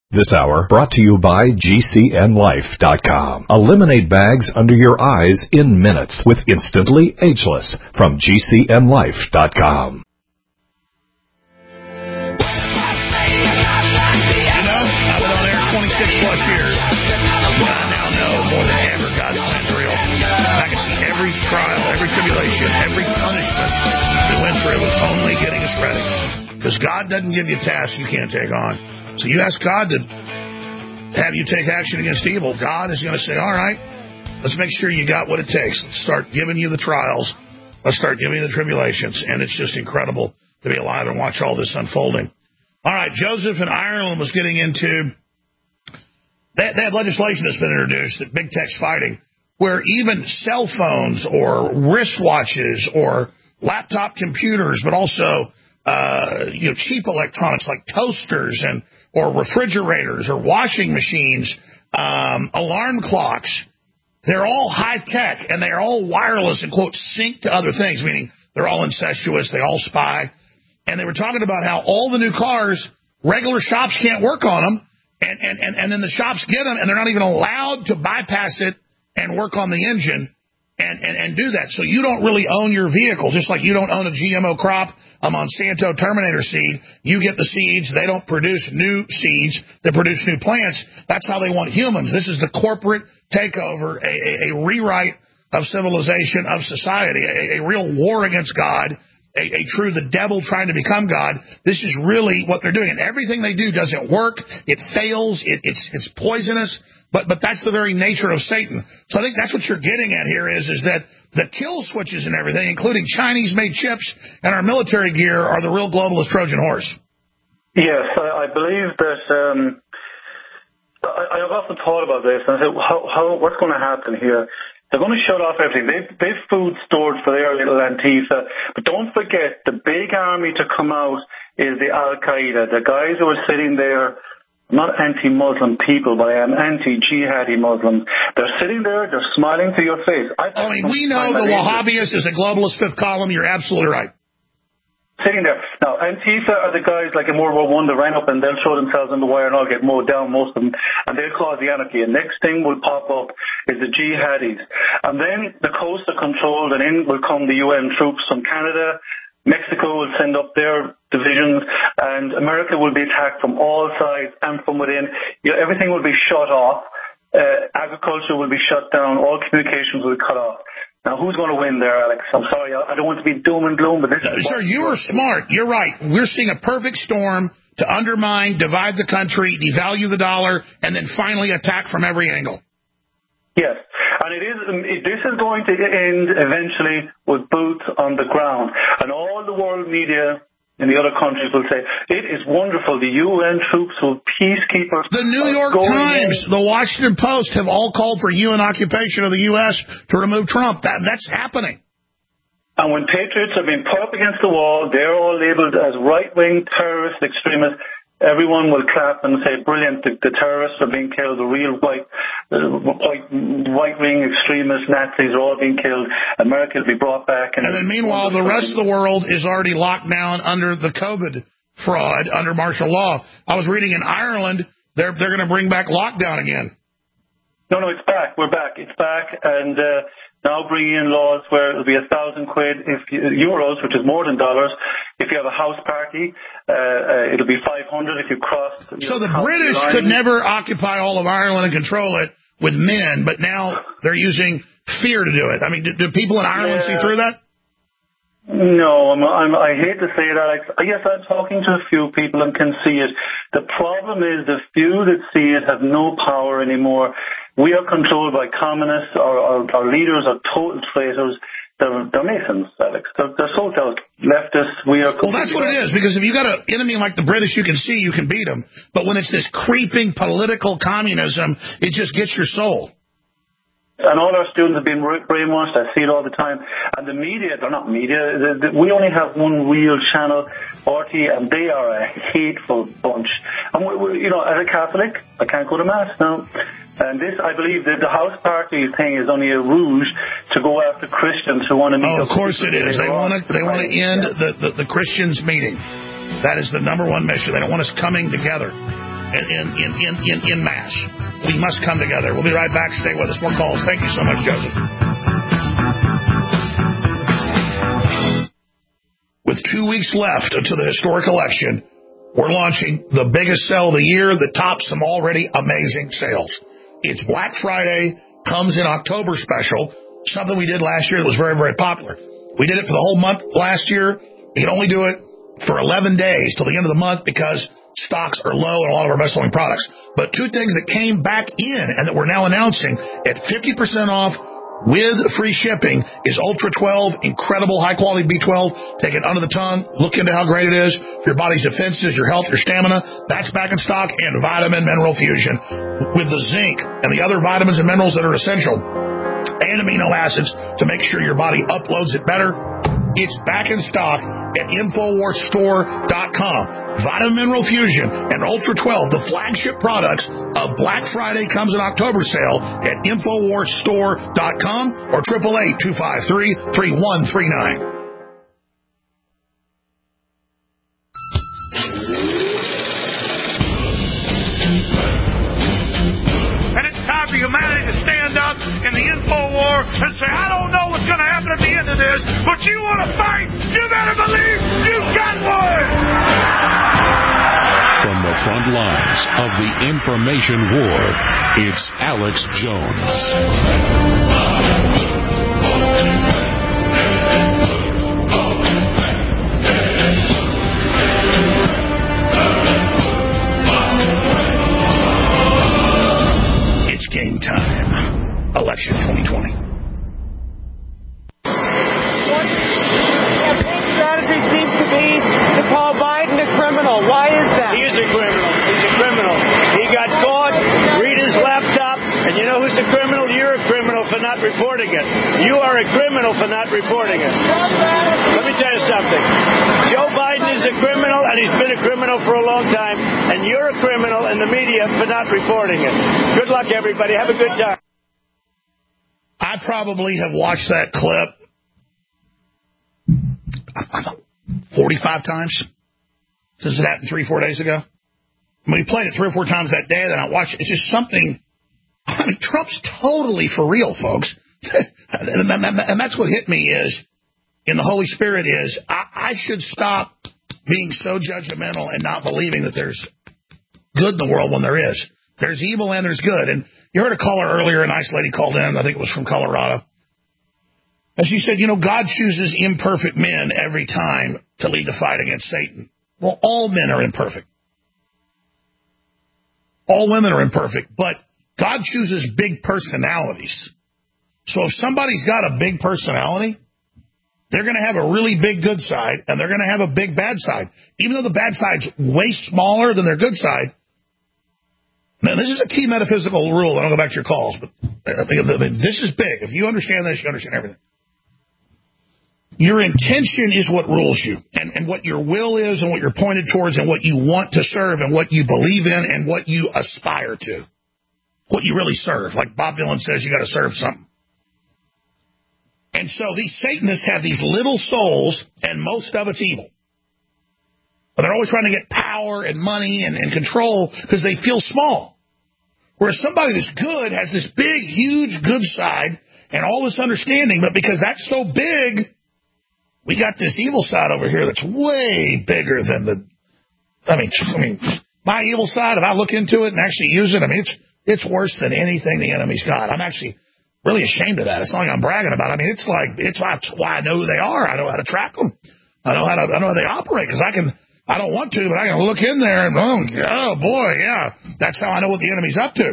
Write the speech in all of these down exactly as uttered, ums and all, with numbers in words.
This hour brought to you by G C N Life dot com. Eliminate bags under your eyes in minutes with Instantly Ageless from G C N Life dot com. You know, I've been on air twenty-six plus years. I now know more than ever God's plan's real. I can see every trial, every tribulation, every punishment we went through was only getting us ready. Because God doesn't give you tasks you can't take on. So you ask God to have you take action against evil. God is going to say, all right, let's make sure you got what it takes. Let's start giving you the trials. Let's start giving you the tribulations. And it's just incredible to be alive and watch all this unfolding. All right, Joseph in Ireland was getting into, they, they have legislation that's been introduced that big tech's fighting, where even cell phones or wristwatches or laptop computers, but also uh, you know, cheap electronics like toasters and or refrigerators or washing machines, um, alarm clocks, they're all high-tech, and they're all wireless and, quote, sync to other things, meaning they're all incestuous, they all spy. And they were talking about how all the new cars, regular shops can't work on them, and, and, and, and then the shops get them, and they're not even allowed to bypass it and work on the engine and, and, and do that. So you don't really own your vehicle, just like you don't own a G M O crop, a Monsanto Terminator seed. You get the seeds. They don't produce new seeds. They produce new plants. That's how they want humans. This is the corporate takeover, a, a, a rewrite of civilization, of society, a, a real war against God, a, a true the devil trying to become God. This is really what they're doing. And everything they do doesn't work. It fails. It, it's, it's poisonous. But but that's the very nature of Satan. So I think that's what you're getting at here is, is that the kill switches and everything, including Chinese-made chips and our military gear, are the real globalist Trojan horse. Yes, I, I believe that um, I, I've often thought about this, and I said, how, how, what's going to happen here? They're going to shut off everything. They've, they've food stored for their little Antifa. But don't forget, the big army to come out is the Al-Qaeda, the guys who are sitting there. Not anti-Muslim people, but I am anti-jihadi Muslims. They're sitting there, they're smiling to your face. I, I mean, we know the Wahhabist is a globalist fifth column. You're absolutely right. Sitting there. Now, Antifa are the guys like in World War One that ran up and they'll throw themselves on the wire and all get mowed down, most of them, and they'll cause the anarchy. And next thing will pop up is the jihadis. And then the coasts are controlled, and in will come the U N troops from Canada. Mexico will send up their divisions, and America will be attacked from all sides and from within. You know, everything will be shut off. Uh, agriculture will be shut down. All communications will be cut off. Now, who's going to win there, Alex? I'm sorry, I don't want to be doom and gloom, but this is... Sir, you are smart. You're right. We're seeing a perfect storm to undermine, divide the country, devalue the dollar, and then finally attack from every angle. Yes, and it is. It, this is going to end eventually with boots on the ground, and all the world media in the other countries will say it is wonderful. The U N troops will peacekeepers. The New York Times, in. The Washington Post have all called for U N occupation of the U S to remove Trump. That that's happening. And when patriots are being put up against the wall, they're all labeled as right-wing terrorist extremists. Everyone will clap and say, brilliant, the, the terrorists are being killed, the real white, uh, white, right-wing extremists, Nazis are all being killed. America will be brought back. And, and then meanwhile, the rest of the world is already locked down under the COVID fraud, under martial law. I was reading in Ireland, they're, they're going to bring back lockdown again. No, no, it's back. We're back. It's back. And uh, now bringing in laws where it'll be a thousand quid if you, euros, which is more than dollars. If you have a house party, uh, uh, it'll be five hundred if you cross. So the British line. Could never occupy all of Ireland and control it with men, but now they're using fear to do it. I mean, do, do people in Ireland yeah. see through that? No, I'm, I'm, I hate to say it, Alex. Yes, I'm talking to a few people and can see it. The problem is the few that see it have no power anymore. We are controlled by communists. Our, our, our leaders are total traitors. They're, they're Masons, Alex. They're, they're social leftists. We are. Well, that's what it is, because if you've got an enemy like the British you can see, you can beat them. But when it's this creeping political communism, it just gets your soul. And all our students have been brainwashed. I see it all the time. And the media, they're not media. The, the, we only have one real channel, R T, and they are a hateful bunch. And, we, we, you know, as a Catholic, I can't go to Mass now. And this, I believe, that the house party thing is only a ruse to go after Christians who want to meet. Oh, of course it is. They want to. They want to end the, the the Christians meeting. That is the number one mission. They don't want us coming together. in, in, in, in, in mass. We must come together. We'll be right back. Stay with us. More calls. Thank you so much, Joseph. With two weeks left until the historic election, we're launching the biggest sale of the year that tops some already amazing sales. It's Black Friday, comes in October special, something we did last year that was very, very popular. We did it for the whole month last year. We can only do it for eleven days till the end of the month because stocks are low in a lot of our best-selling products. But two things that came back in and that we're now announcing at fifty percent off with free shipping is Ultra twelve, incredible high-quality B twelve. Take it under the tongue. Look into how great it is for your body's defenses, your health, your stamina. That's back in stock. And Vitamin Mineral Fusion with the zinc and the other vitamins and minerals that are essential and amino acids to make sure your body uploads it better. It's back in stock at Infowars Store dot com. Vitamin Mineral Fusion and Ultra twelve, the flagship products of Black Friday, comes in October sale at Infowars Store dot com or eight eight eight, two five three, three one three nine. And it's time for humanity to stand up in the info war and say, I don't know what's going to happen at the end of this, but you want to fight, you better believe you got one! From the front lines of the information war, it's Alex Jones. It's game time. Election twenty twenty. What campaign strategy seems to be to call Biden a criminal. Why is that? He is a criminal. He's a criminal. He got caught, read his laptop, and you know who's a criminal? You're a criminal for not reporting it. You are a criminal for not reporting it. Let me tell you something. Joe Biden is a criminal, and he's been a criminal for a long time, and you're a criminal in the media for not reporting it. Good luck, everybody. Have a good time. I probably have watched that clip forty-five times since it happened three, four days ago. When he played it three or four times that day, then I watched it. It's just something. I mean, Trump's totally for real, folks. And that's what hit me is, in the Holy Spirit, is I, I should stop being so judgmental and not believing that there's good in the world when there is. There's evil and there's good. And you heard a caller earlier, a nice lady called in, I think it was from Colorado. And she said, you know, God chooses imperfect men every time to lead the fight against Satan. Well, all men are imperfect. All women are imperfect. But God chooses big personalities. So if somebody's got a big personality, they're going to have a really big good side, and they're going to have a big bad side. Even though the bad side's way smaller than their good side. Now, this is a key metaphysical rule. I don't go back to your calls, but this is big. If you understand this, you understand everything. Your intention is what rules you, and, and what your will is, and what you're pointed towards, and what you want to serve, and what you believe in, and what you aspire to. What you really serve. Like Bob Dylan says, you got to serve something. And so these Satanists have these little souls, and most of it's evil. But they're always trying to get power and money and, and control because they feel small. Whereas somebody that's good has this big, huge good side and all this understanding, but because that's so big, we got this evil side over here that's way bigger than the, I mean, I mean, my evil side, if I look into it and actually use it, I mean, it's it's worse than anything the enemy's got. I'm actually really ashamed of that. It's not like I'm bragging about it. I mean, it's like, it's why I know who they are. I know how to track them. I know how to, I know how they operate because I can, I don't want to, but I can look in there and, oh, oh boy, yeah, that's how I know what the enemy's up to.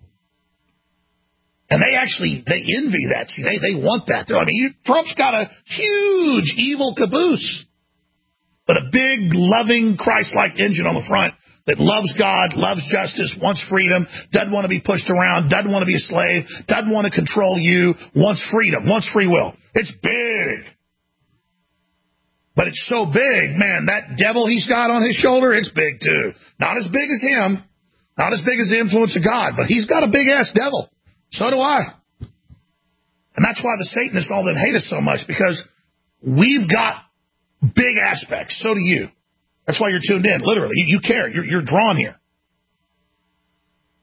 And they actually, they envy that. See, they, they want that. I mean, you, Trump's got a huge evil caboose, but a big, loving, Christ-like engine on the front that loves God, loves justice, wants freedom, doesn't want to be pushed around, doesn't want to be a slave, doesn't want to control you, wants freedom, wants free will. It's big. But it's so big, man, that devil he's got on his shoulder, it's big too. Not as big as him, not as big as the influence of God, but he's got a big-ass devil. So do I. And that's why the Satanists, all them hate us so much, because we've got big aspects. So do you. That's why you're tuned in, literally. You, you care. You're, you're drawn here.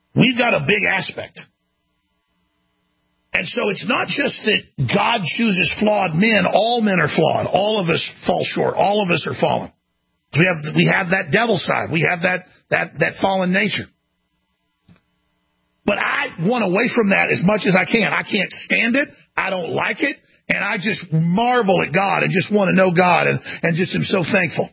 We've got a big aspect. And so it's not just that God chooses flawed men. All men are flawed. All of us fall short. All of us are fallen. We have we have that devil side. We have that that that fallen nature. But I want away from that as much as I can. I can't stand it. I don't like it. And I just marvel at God and just want to know God and, and just am so thankful.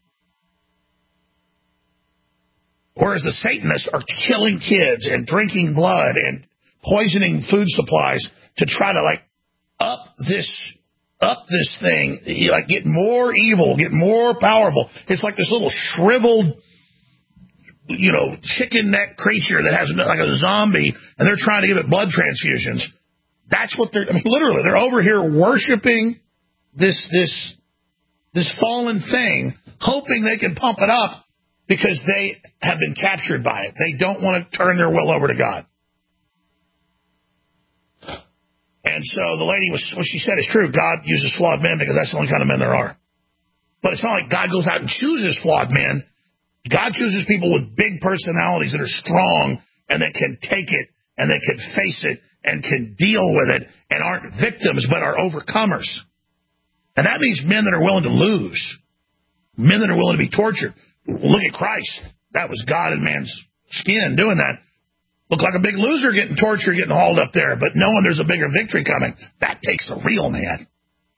Whereas the Satanists are killing kids and drinking blood and poisoning food supplies to try to like up this up this thing, you like get more evil, get more powerful. It's like this little shriveled, you know, chicken neck creature that has like a zombie, and they're trying to give it blood transfusions. That's what they're. I mean, literally, they're over here worshiping this this this fallen thing, hoping they can pump it up because they have been captured by it. They don't want to turn their will over to God. And so the lady, was what she said is true. God uses flawed men because that's the only kind of men there are. But it's not like God goes out and chooses flawed men. God chooses people with big personalities that are strong and that can take it and that can face it and can deal with it and aren't victims but are overcomers. And that means men that are willing to lose, men that are willing to be tortured. Look at Christ. That was God in man's skin doing that. Look like a big loser getting tortured, getting hauled up there, but knowing there's a bigger victory coming. That takes a real man.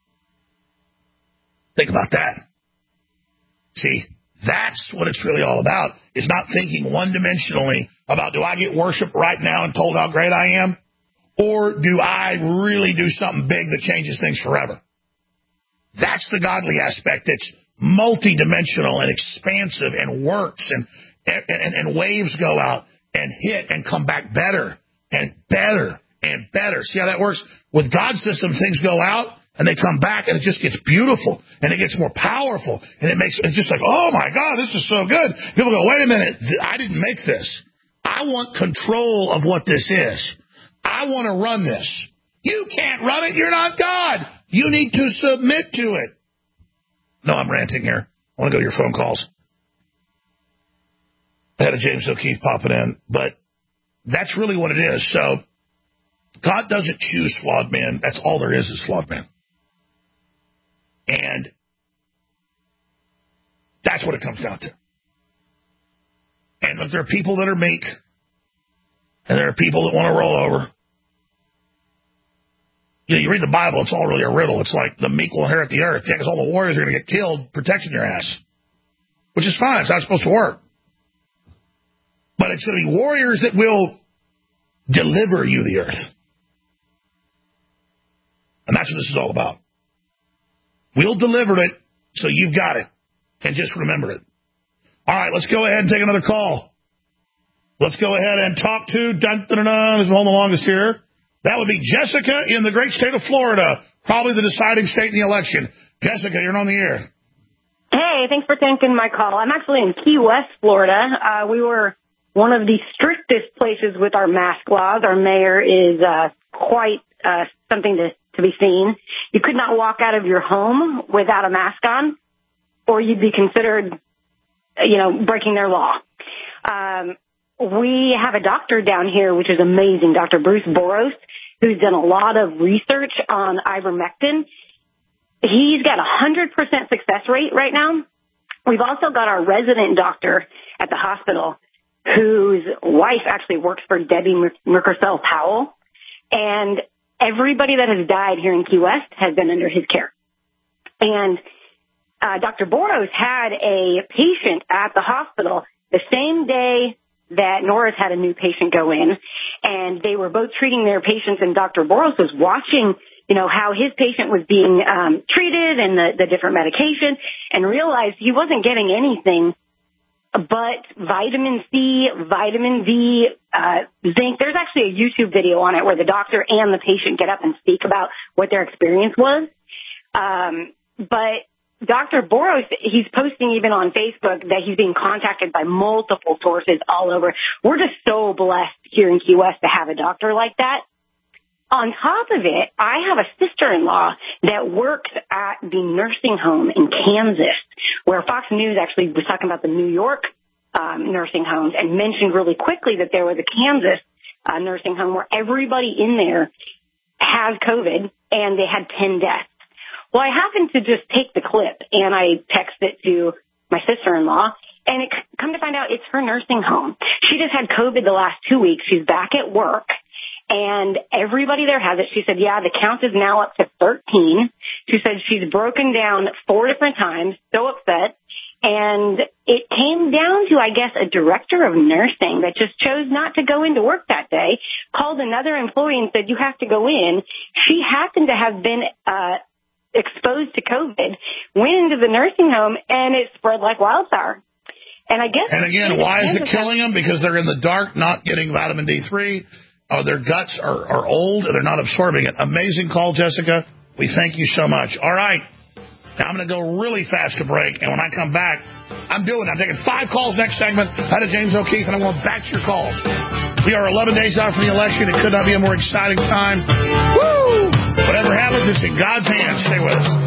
Think about that. See, that's what it's really all about. It's not thinking one-dimensionally about, do I get worship right now and told how great I am? Or do I really do something big that changes things forever? That's the godly aspect. It's multidimensional and expansive and works, and, and, and waves go out and hit and come back better and better and better. See how that works? With God's system, things go out and they come back and it just gets beautiful and it gets more powerful and it makes it's just like, oh my God, this is so good. People go, wait a minute, I didn't make this. I want control of what this is. I want to run this. You can't run it. You're not God. You need to submit to it. No, I'm ranting here. I want to go to your phone calls. I had a James O'Keefe popping in, but that's really what it is. So God doesn't choose flawed men. That's all there is is flawed men. And that's what it comes down to. And look, there are people that are meek, and there are people that want to roll over. You know, you read the Bible, it's all really a riddle. It's like the meek will inherit the earth. Yeah, because all the warriors are going to get killed protecting your ass, which is fine. It's not supposed to work. But it's going to be warriors that will deliver you the earth. And that's what this is all about. We'll deliver it, so you've got it. And just remember it. All right, let's go ahead and take another call. Let's go ahead and talk to, dun, dun, dun, dun, who's on the longest here. That would be Jessica in the great state of Florida, probably the deciding state in the election. Jessica, you're on the air. Hey, thanks for taking my call. I'm actually in Key West, Florida. Uh, we were one of the strictest places with our mask laws. Our mayor is uh, quite uh, something to, to be seen. You could not walk out of your home without a mask on, or you'd be considered, you know, breaking their law. Um, we have a doctor down here, which is amazing, Doctor Bruce Boros, who's done a lot of research on ivermectin. He's got a one hundred percent success rate right now. We've also got our resident doctor at the hospital, whose wife actually works for Debbie Merkersell Powell. And everybody that has died here in Key West has been under his care. And uh, Doctor Boros had a patient at the hospital the same day that Norris had a new patient go in, and they were both treating their patients, and Doctor Boros was watching, you know, how his patient was being um, treated and the, the different medication, and realized he wasn't getting anything but vitamin C, vitamin D, uh, zinc. There's actually a YouTube video on it where the doctor and the patient get up and speak about what their experience was. Um, but Doctor Boros, he's posting even on Facebook that he's being contacted by multiple sources all over. We're just so blessed here in Key West to have a doctor like that. On top of it, I have a sister-in-law that works at the nursing home in Kansas, where Fox News actually was talking about the New York um, nursing homes and mentioned really quickly that there was a Kansas uh, nursing home where everybody in there has COVID and they had ten deaths. Well, I happened to just take the clip and I texted it to my sister-in-law, and it come to find out it's her nursing home. She just had COVID the last two weeks. She's back at work, and everybody there has it. She said, yeah, the count is now up to thirteen. She said she's broken down four different times, so upset. And it came down to, I guess, a director of nursing that just chose not to go into work that day, called another employee and said, you have to go in. She happened to have been uh exposed to COVID, went into the nursing home, and it spread like wildfire. And I guess. And again, why is it killing them? Because they're in the dark, not getting vitamin D three. Oh, their guts are, are old, and they're not absorbing it. Amazing call, Jessica. We thank you so much. All right. Now I'm going to go really fast to break, and when I come back, I'm doing it. I'm taking five calls next segment out of James O'Keefe, and I'm going back to your calls. We are eleven days out from the election. It could not be a more exciting time. Woo! Whatever happens, it's in God's hands. Stay with us.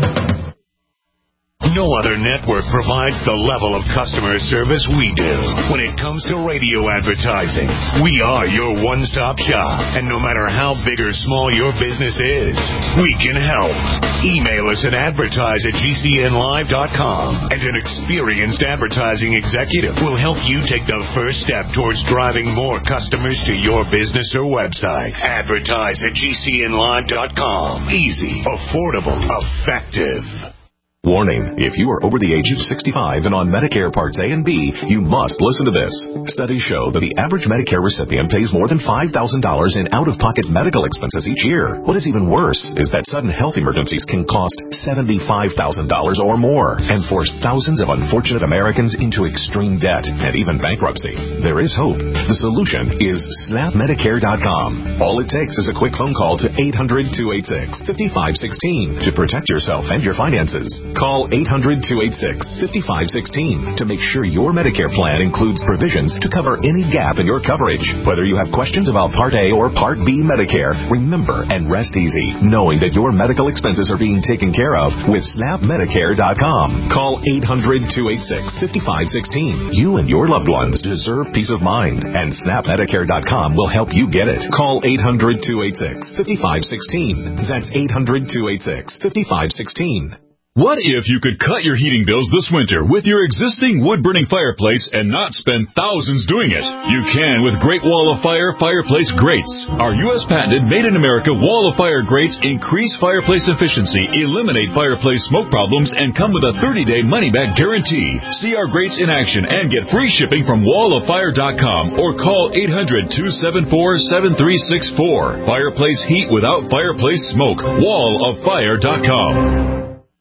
No other network provides the level of customer service we do. When it comes to radio advertising, we are your one-stop shop. And no matter how big or small your business is, we can help. Email us at advertise at G C N live dot com, and an experienced advertising executive will help you take the first step towards driving more customers to your business or website. Advertise at G C N live dot com. Easy, affordable, effective. Warning, if you are over the age of sixty-five and on Medicare Parts A and B, you must listen to this. Studies show that the average Medicare recipient pays more than five thousand dollars in out-of-pocket medical expenses each year. What is even worse is that sudden health emergencies can cost seventy-five thousand dollars or more and force thousands of unfortunate Americans into extreme debt and even bankruptcy. There is hope. The solution is snap medicare dot com. All it takes is a quick phone call to eight hundred, two eight six, five five one six to protect yourself and your finances. Call eight hundred, two eight six, five five one six to make sure your Medicare plan includes provisions to cover any gap in your coverage. Whether you have questions about Part A or Part B Medicare, remember and rest easy knowing that your medical expenses are being taken care of with snap medicare dot com. Call eight hundred, two eight six, five five one six. You and your loved ones deserve peace of mind, and snap medicare dot com will help you get it. Call eight hundred, two eight six, five five one six. That's eight hundred, two eight six, five five one six. What if you could cut your heating bills this winter with your existing wood-burning fireplace and not spend thousands doing it? You can with Great Wall of Fire fireplace grates. Our U S patented made-in-America Wall of Fire grates increase fireplace efficiency, eliminate fireplace smoke problems, and come with a thirty-day money-back guarantee. See our grates in action and get free shipping from wall of fire dot com or call eight hundred, two seven four, seven three six four. Fireplace heat without fireplace smoke. wall of fire dot com.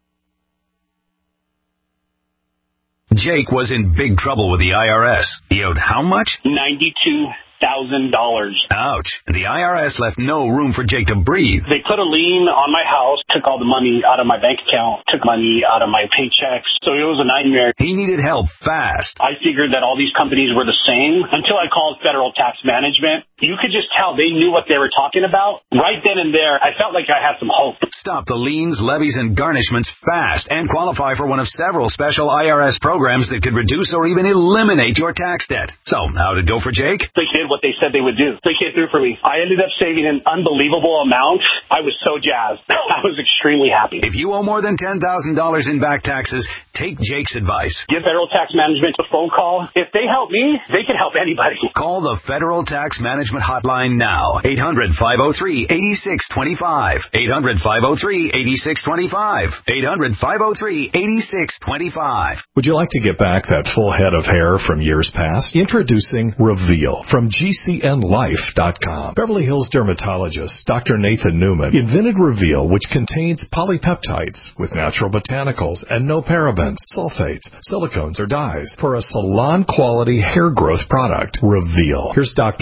Jake was in big trouble with the I R S. He owed how much? ninety-two thousand dollars. Ouch. And the I R S left no room for Jake to breathe. They put a lien on my house, took all the money out of my bank account, took money out of my paychecks. So it was a nightmare. He needed help fast. I figured that all these companies were the same until I called Federal Tax Management. You could just tell they knew what they were talking about. Right then and there, I felt like I had some hope. Stop the liens, levies, and garnishments fast and qualify for one of several special I R S programs that could reduce or even eliminate your tax debt. So, how did it go for Jake? They did what they said they would do. They came through for me. I ended up saving an unbelievable amount. I was so jazzed. I was extremely happy. If you owe more than ten thousand dollars in back taxes, take Jake's advice. Give Federal Tax Management a phone call. If they help me, they can help anybody. Call the Federal Tax Management Hotline now. eight hundred, five oh three, eight six two five. eight hundred, five oh three, eight six two five. eight hundred, five oh three, eight six two five. Would you like to get back that full head of hair from years past? Introducing Reveal from G C N life dot com. Beverly Hills dermatologist Doctor Nathan Newman invented Reveal, which contains polypeptides with natural botanicals and no parabens, sulfates, silicones, or dyes for a salon-quality hair growth product. Reveal. Here's Doctor Newman.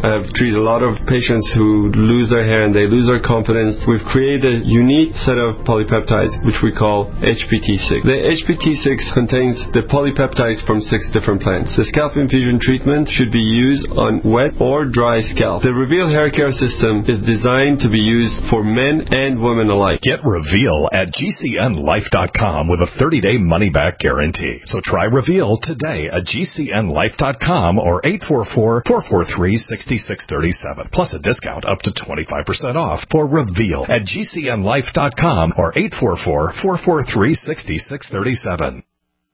I've treated a lot of patients who lose their hair and they lose their confidence. We've created a unique set of polypeptides, which we call H P T six. The H P T six contains the polypeptides from six different plants. The scalp infusion treatment should be used on wet or dry scalp. The Reveal hair care system is designed to be used for men and women alike. Get Reveal at G C N life dot com with a thirty-day money-back guarantee. So try Reveal today at G C N life dot com or eight four four, four four three, six six three seven, plus a discount up to twenty-five percent off for Reveal at G C N life dot com or eight four four, four four three, six six three seven.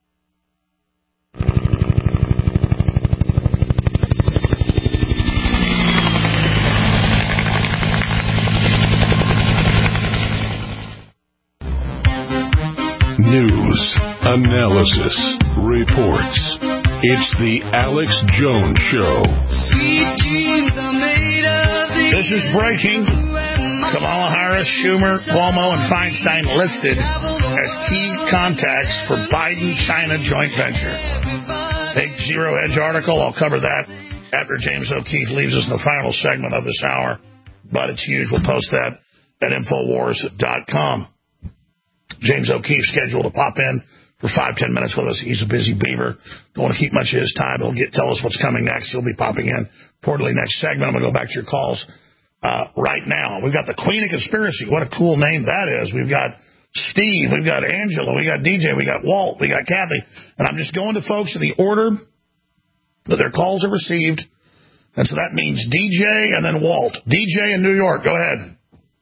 News, analysis, reports. It's the Alex Jones Show. Sweet dreams are made of these. This is breaking. Kamala Harris, Schumer, Cuomo, and Feinstein listed as key contacts for Biden-China joint venture. Big Zero Hedge article. I'll cover that after James O'Keefe leaves us in the final segment of this hour. But it's huge. We'll post that at Infowars dot com. James O'Keefe scheduled to pop in for five, ten minutes with us. He's a busy beaver. Don't want to keep much of his time. He'll get tell us what's coming next. He'll be popping in quarterly next segment. I'm going to go back to your calls uh, right now. We've got the Queen of Conspiracy. What a cool name that is. We've got Steve. We've got Angela. We got D J. We got Walt. We got Kathy. And I'm just going to folks in the order that their calls are received. And so that means D J and then Walt. D J in New York. Go ahead.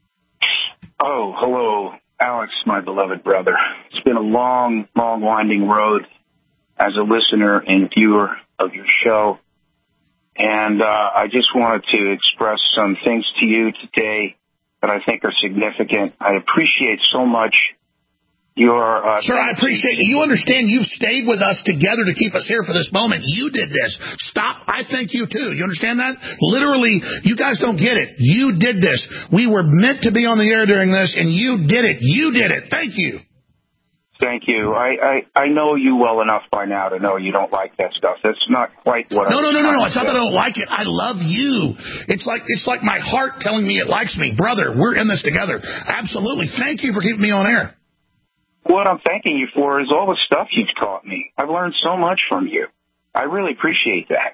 Oh, hello. Alex, my beloved brother. It's been a long, long, winding road as a listener and viewer of your show. And uh, I just wanted to express some things to you today that I think are significant. I appreciate so much your... Uh, Sir, I appreciate it. You understand you've stayed with us together to keep us here for this moment. You did this. Stop. I thank you, too. You understand that? Literally, you guys don't get it. You did this. We were meant to be on the air during this, and you did it. You did it. Thank you. Thank you. I, I, I know you well enough by now to know you don't like that stuff. That's not quite what I... No, no, no, no, no. It's not that I don't like it. I love you. It's like it's like my heart telling me it likes me. Brother, we're in this together. Absolutely. Thank you for keeping me on air. What I'm thanking you for is all the stuff you've taught me. I've learned so much from you. I really appreciate that.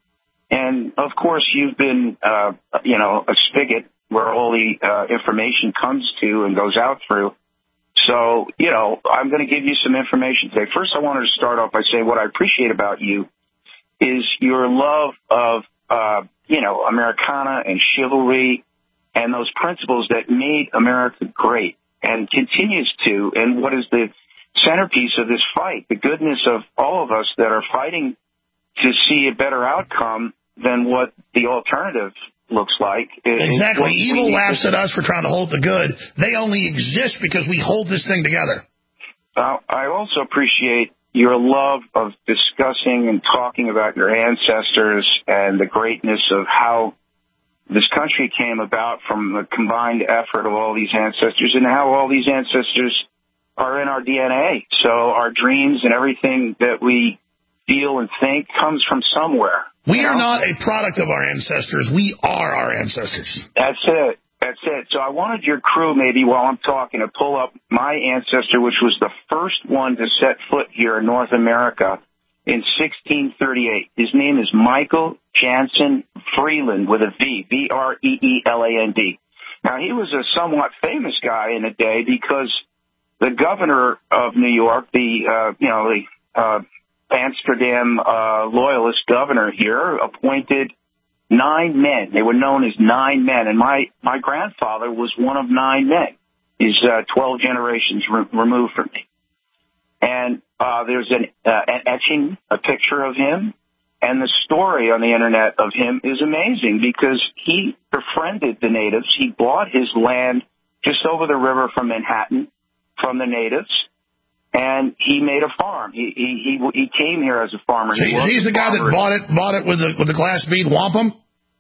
And, of course, you've been, uh, you know, a spigot where all the uh, information comes to and goes out through. So, you know, I'm going to give you some information today. First, I wanted to start off by saying what I appreciate about you is your love of, uh, you know, Americana and chivalry and those principles that made America great and continues to, and what is the centerpiece of this fight, the goodness of all of us that are fighting to see a better outcome than what the alternative looks like. Exactly. Evil laughs at us for trying to hold the good. They only exist because we hold this thing together. Uh, I also appreciate your love of discussing and talking about your ancestors and the greatness of how this country came about from the combined effort of all these ancestors and how all these ancestors are in our D N A. So our dreams and everything that we feel and think comes from somewhere. We are not a product of our ancestors. We are our ancestors. That's it. That's it. So I wanted your crew, maybe while I'm talking, to pull up my ancestor, which was the first one to set foot here in North America in sixteen thirty-eight. His name is Michael Jansen Freeland with a V, V R E E L A N D. Now, he was a somewhat famous guy in a day because the governor of New York, the, uh, you know, the uh, Amsterdam uh, loyalist governor here, appointed nine men. They were known as nine men, and my, my grandfather was one of nine men. He's uh, twelve generations re- removed from me. And uh, there's an, uh, an etching, a picture of him, and the story on the Internet of him is amazing because he befriended the natives. He bought his land just over the river from Manhattan from the natives, and he made a farm. He he he, he came here as a farmer. So he he's the guy that bought it bought it with the with the glass bead wampum?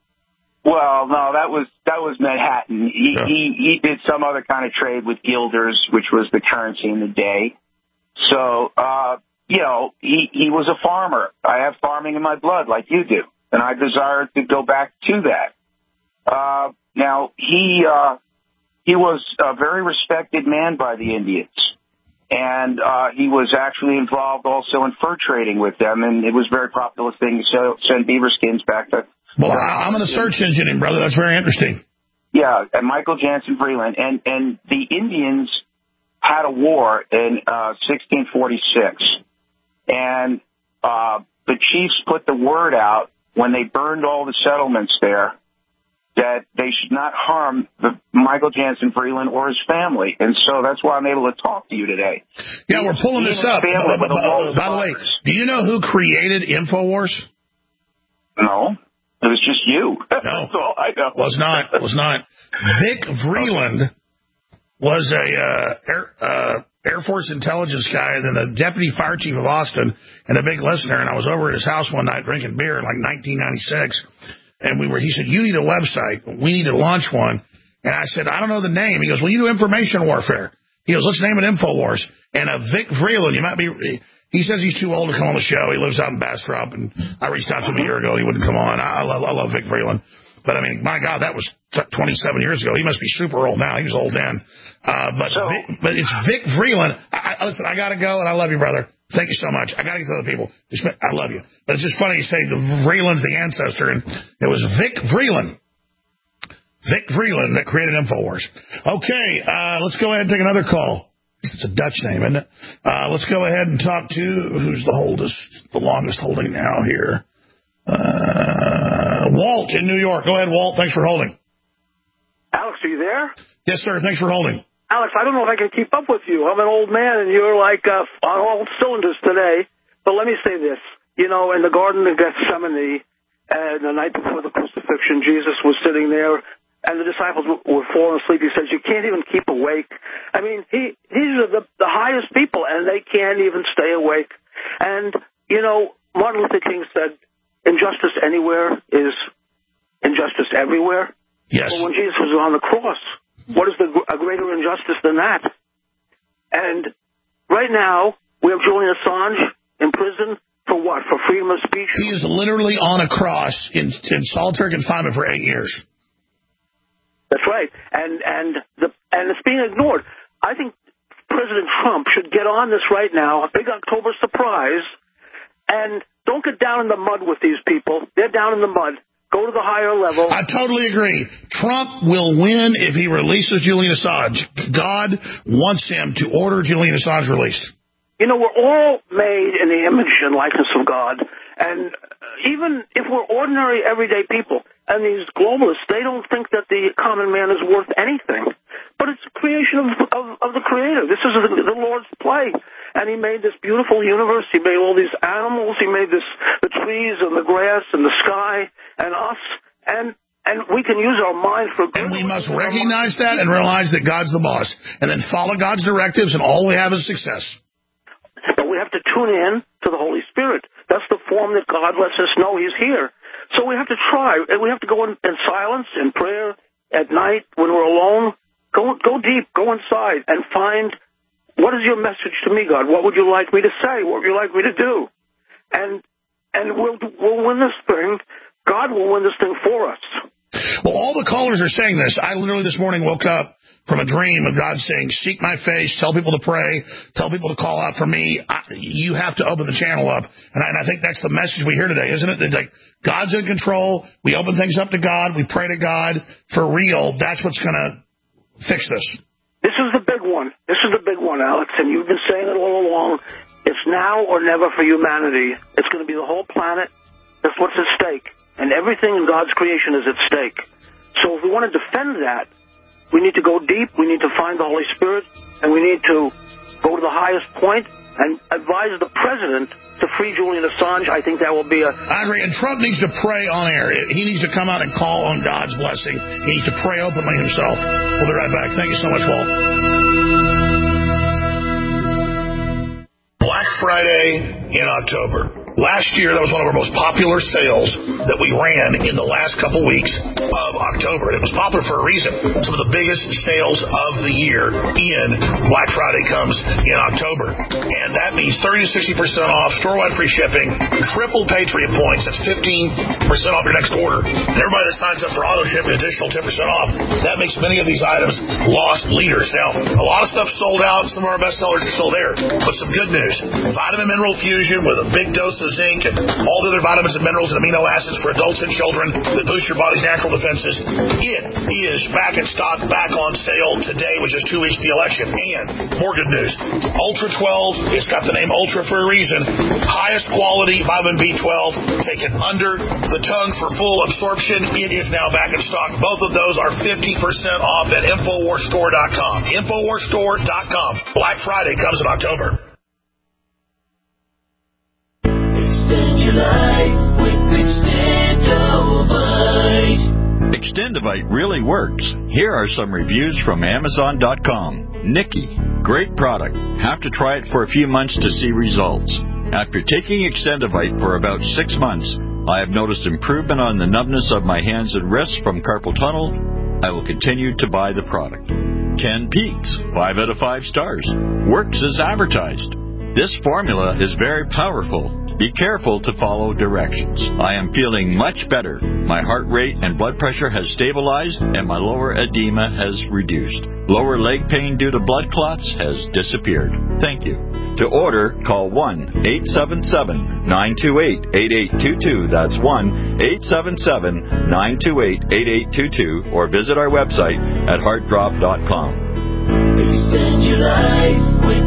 Well, no, that was that was Manhattan. He yeah. he he did some other kind of trade with guilders, which was the currency in the day. So, uh, you know, he, he was a farmer. I have farming in my blood like you do. and I desire to go back to that. Uh, now, he uh, he was a very respected man by the Indians, and uh, he was actually involved also in fur trading with them, and it was a very popular thing to send beaver skins back to... Well, I'm going to search engine him, brother. That's very interesting. Yeah, and Michael Jansen Vreeland. And, and the Indians had a war in uh, sixteen forty-six, and uh, the chiefs put the word out when they burned all the settlements there that they should not harm the Michael Jansen Vreeland or his family. And so that's why I'm able to talk to you today. Yeah, we're pulling this up. Uh, by, by, by the way, do you know who created InfoWars? No. It was just you. No. That's all I know. Was not. Was not. Vic Vreeland was a uh, Air, uh, Air Force intelligence guy, then the deputy fire chief of Austin, and a big listener. And I was over at his house one night drinking beer in like nineteen ninety-six. And we were. He said, "You need a website. We need to launch one." And I said, "I don't know the name." He goes, "Well, you do information warfare." He goes, "Let's name it InfoWars." And a Vic Vreeland, you might be. He says he's too old to come on the show. He lives out in Bastrop, and I reached out to him a year ago. He wouldn't come on. I, I love, I love Vic Vreeland. But, I mean, my God, that was twenty-seven years ago. He must be super old now. He was old then. Uh, but so, Vic, but it's Vic Vreeland. I, I, listen, I got to go, and I love you, brother. Thank you so much. I got to get to other people. I love you. But it's just funny you say the Vreeland's the ancestor, and it was Vic Vreeland. Vic Vreeland that created InfoWars. Okay, uh, let's go ahead and take another call. It's a Dutch name, isn't it? Uh, let's go ahead and talk to who's the oldest, the longest holding now here. Uh, Walt in New York. Go ahead, Walt. Thanks for holding. Alex, are you there? Yes, sir. Thanks for holding. Alex, I don't know if I can keep up with you. I'm an old man, and you're like uh, on all cylinders today. But let me say this. You know, in the Garden of Gethsemane, uh, the night before the crucifixion, Jesus was sitting there, and the disciples were falling asleep. He says, you can't even keep awake. I mean, he these are the, the highest people, and they can't even stay awake. And, you know, Martin Luther King said, injustice anywhere is injustice everywhere. Yes. But when Jesus was on the cross, what is the, a greater injustice than that? And right now, we have Julian Assange in prison for what? For freedom of speech? He is literally on a cross in, in solitary confinement for eight years. That's right, and and the and it's being ignored. I think President Trump should get on this right now, a big October surprise, and don't get down in the mud with these people. They're down in the mud. Go to the higher level. I totally agree. Trump will win if he releases Julian Assange. God wants him to order Julian Assange released. You know, we're all made in the image and likeness of God, and even if we're ordinary, everyday people, and these globalists, they don't think that the common man is worth anything. But it's a creation of, of, of the Creator. This is the, the Lord's play. And He made this beautiful universe. He made all these animals. He made this the trees and the grass and the sky and us. And and we can use our mind for good. And we must recognize that and realize that God's the boss. And then follow God's directives, and all we have is success. But we have to tune in to the Holy Spirit. That's the form that God lets us know He's here. So we have to try. We have to go in, in silence, in prayer, at night, when we're alone. Go go deep, go inside, and find, what is your message to me, God? What would you like me to say? What would you like me to do? And and we'll, we'll win this thing. God will win this thing for us. Well, all the callers are saying this. I literally this morning woke up from a dream of God saying, seek my face, tell people to pray, tell people to call out for me. I, you have to open the channel up. And I, and I think that's the message we hear today, isn't it? That like, God's in control. We open things up to God. We pray to God for real. That's what's going to fix this. This is the big one. This is the big one, Alex. And you've been saying it all along. It's now or never for humanity. It's going to be the whole planet. That's what's at stake. And everything in God's creation is at stake. So if we want to defend that, we need to go deep, we need to find the Holy Spirit, and we need to go to the highest point and advise the president to free Julian Assange. I think that will be a... I agree, and Trump needs to pray on air. He needs to come out and call on God's blessing. He needs to pray openly himself. We'll be right back. Thank you so much, Walt. Black Friday in October. Last year, that was one of our most popular sales that we ran in the last couple weeks of October. And it was popular for a reason. Some of the biggest sales of the year in Black Friday comes in October. And that means thirty to sixty percent off, store-wide free shipping, triple Patriot points. That's fifteen percent off your next order. And everybody that signs up for auto ship an additional ten percent off. That makes many of these items lost leaders. Now, a lot of stuff sold out. Some of our best sellers are still there. But some good news. Vitamin Mineral Fusion with a big dose of zinc and all the other vitamins and minerals and amino acids for adults and children that boost your body's natural defenses. It is back in stock, back on sale today, which is two weeks to the election. And more good news. Ultra twelve, it's got the name Ultra for a reason. Highest quality vitamin B twelve, taken under the tongue for full absorption. It is now back in stock. Both of those are fifty percent off at Infowars Store dot com. Infowars Store dot com. Black Friday comes in October. Extend your life with Extendovite. Extendovite really works. Here are some reviews from Amazon dot com. Nikki, great product. Have to try it for a few months to see results. After taking Extendovite for about six months, I have noticed improvement on the numbness of my hands and wrists from carpal tunnel. I will continue to buy the product. Ken Peaks, five out of five stars. Works as advertised. This formula is very powerful. Be careful to follow directions. I am feeling much better. My heart rate and blood pressure has stabilized, and my lower edema has reduced. Lower leg pain due to blood clots has disappeared. Thank you. To order, call one eight seven seven, nine two eight, eight eight two two. That's one eight seven seven, nine two eight, eight eight two two, or visit our website at heart drop dot com. Extend your life with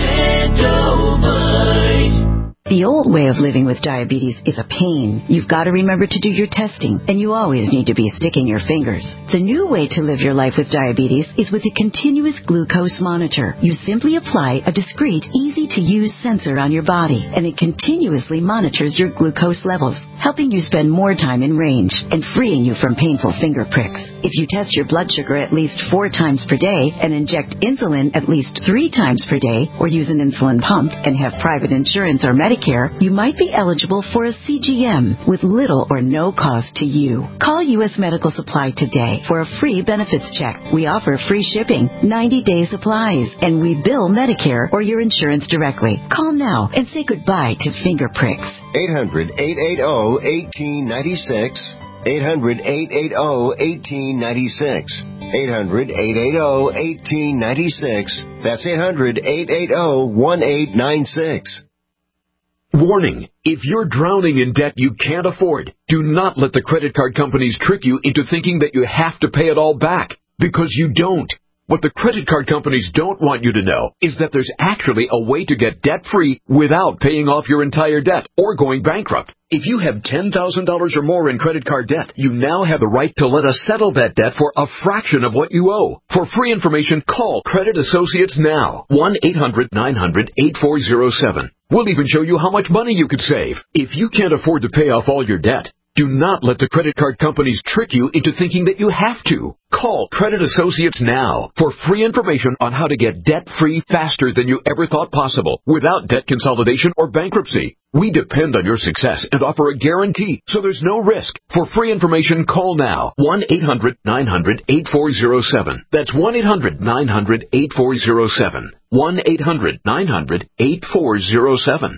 Extendovite. The old way of living with diabetes is a pain. You've got to remember to do your testing, and you always need to be sticking your fingers. The new way to live your life with diabetes is with a continuous glucose monitor. You simply apply a discreet, easy-to-use sensor on your body, and it continuously monitors your glucose levels, helping you spend more time in range and freeing you from painful finger pricks. If you test your blood sugar at least four times per day and inject insulin at least three times per day, or use an insulin pump and have private insurance or Medicare, you might be eligible for a C G M with little or no cost to you. Call U S Medical Supply today for a free benefits check. We offer free shipping, ninety-day supplies, and we bill Medicare or your insurance directly. Call now and say goodbye to finger pricks. eight hundred, eight eight zero, one eight nine six. eight hundred, eight eight zero, one eight nine six. eight hundred, eight eight zero, one eight nine six. That's eight hundred, eight eight zero, one eight nine six. Warning, if you're drowning in debt you can't afford, do not let the credit card companies trick you into thinking that you have to pay it all back, because you don't. What the credit card companies don't want you to know is that there's actually a way to get debt-free without paying off your entire debt or going bankrupt. If you have ten thousand dollars or more in credit card debt, you now have the right to let us settle that debt for a fraction of what you owe. For free information, call Credit Associates now. one eight hundred, nine hundred, eight four zero seven. We'll even show you how much money you could save. If you can't afford to pay off all your debt, do not let the credit card companies trick you into thinking that you have to. Call Credit Associates now for free information on how to get debt-free faster than you ever thought possible without debt consolidation or bankruptcy. We depend on your success and offer a guarantee, so there's no risk. For free information, call now. one eight hundred, nine hundred, eight four zero seven. That's one eight hundred, nine hundred, eight four zero seven. one eight hundred, nine hundred, eight four zero seven.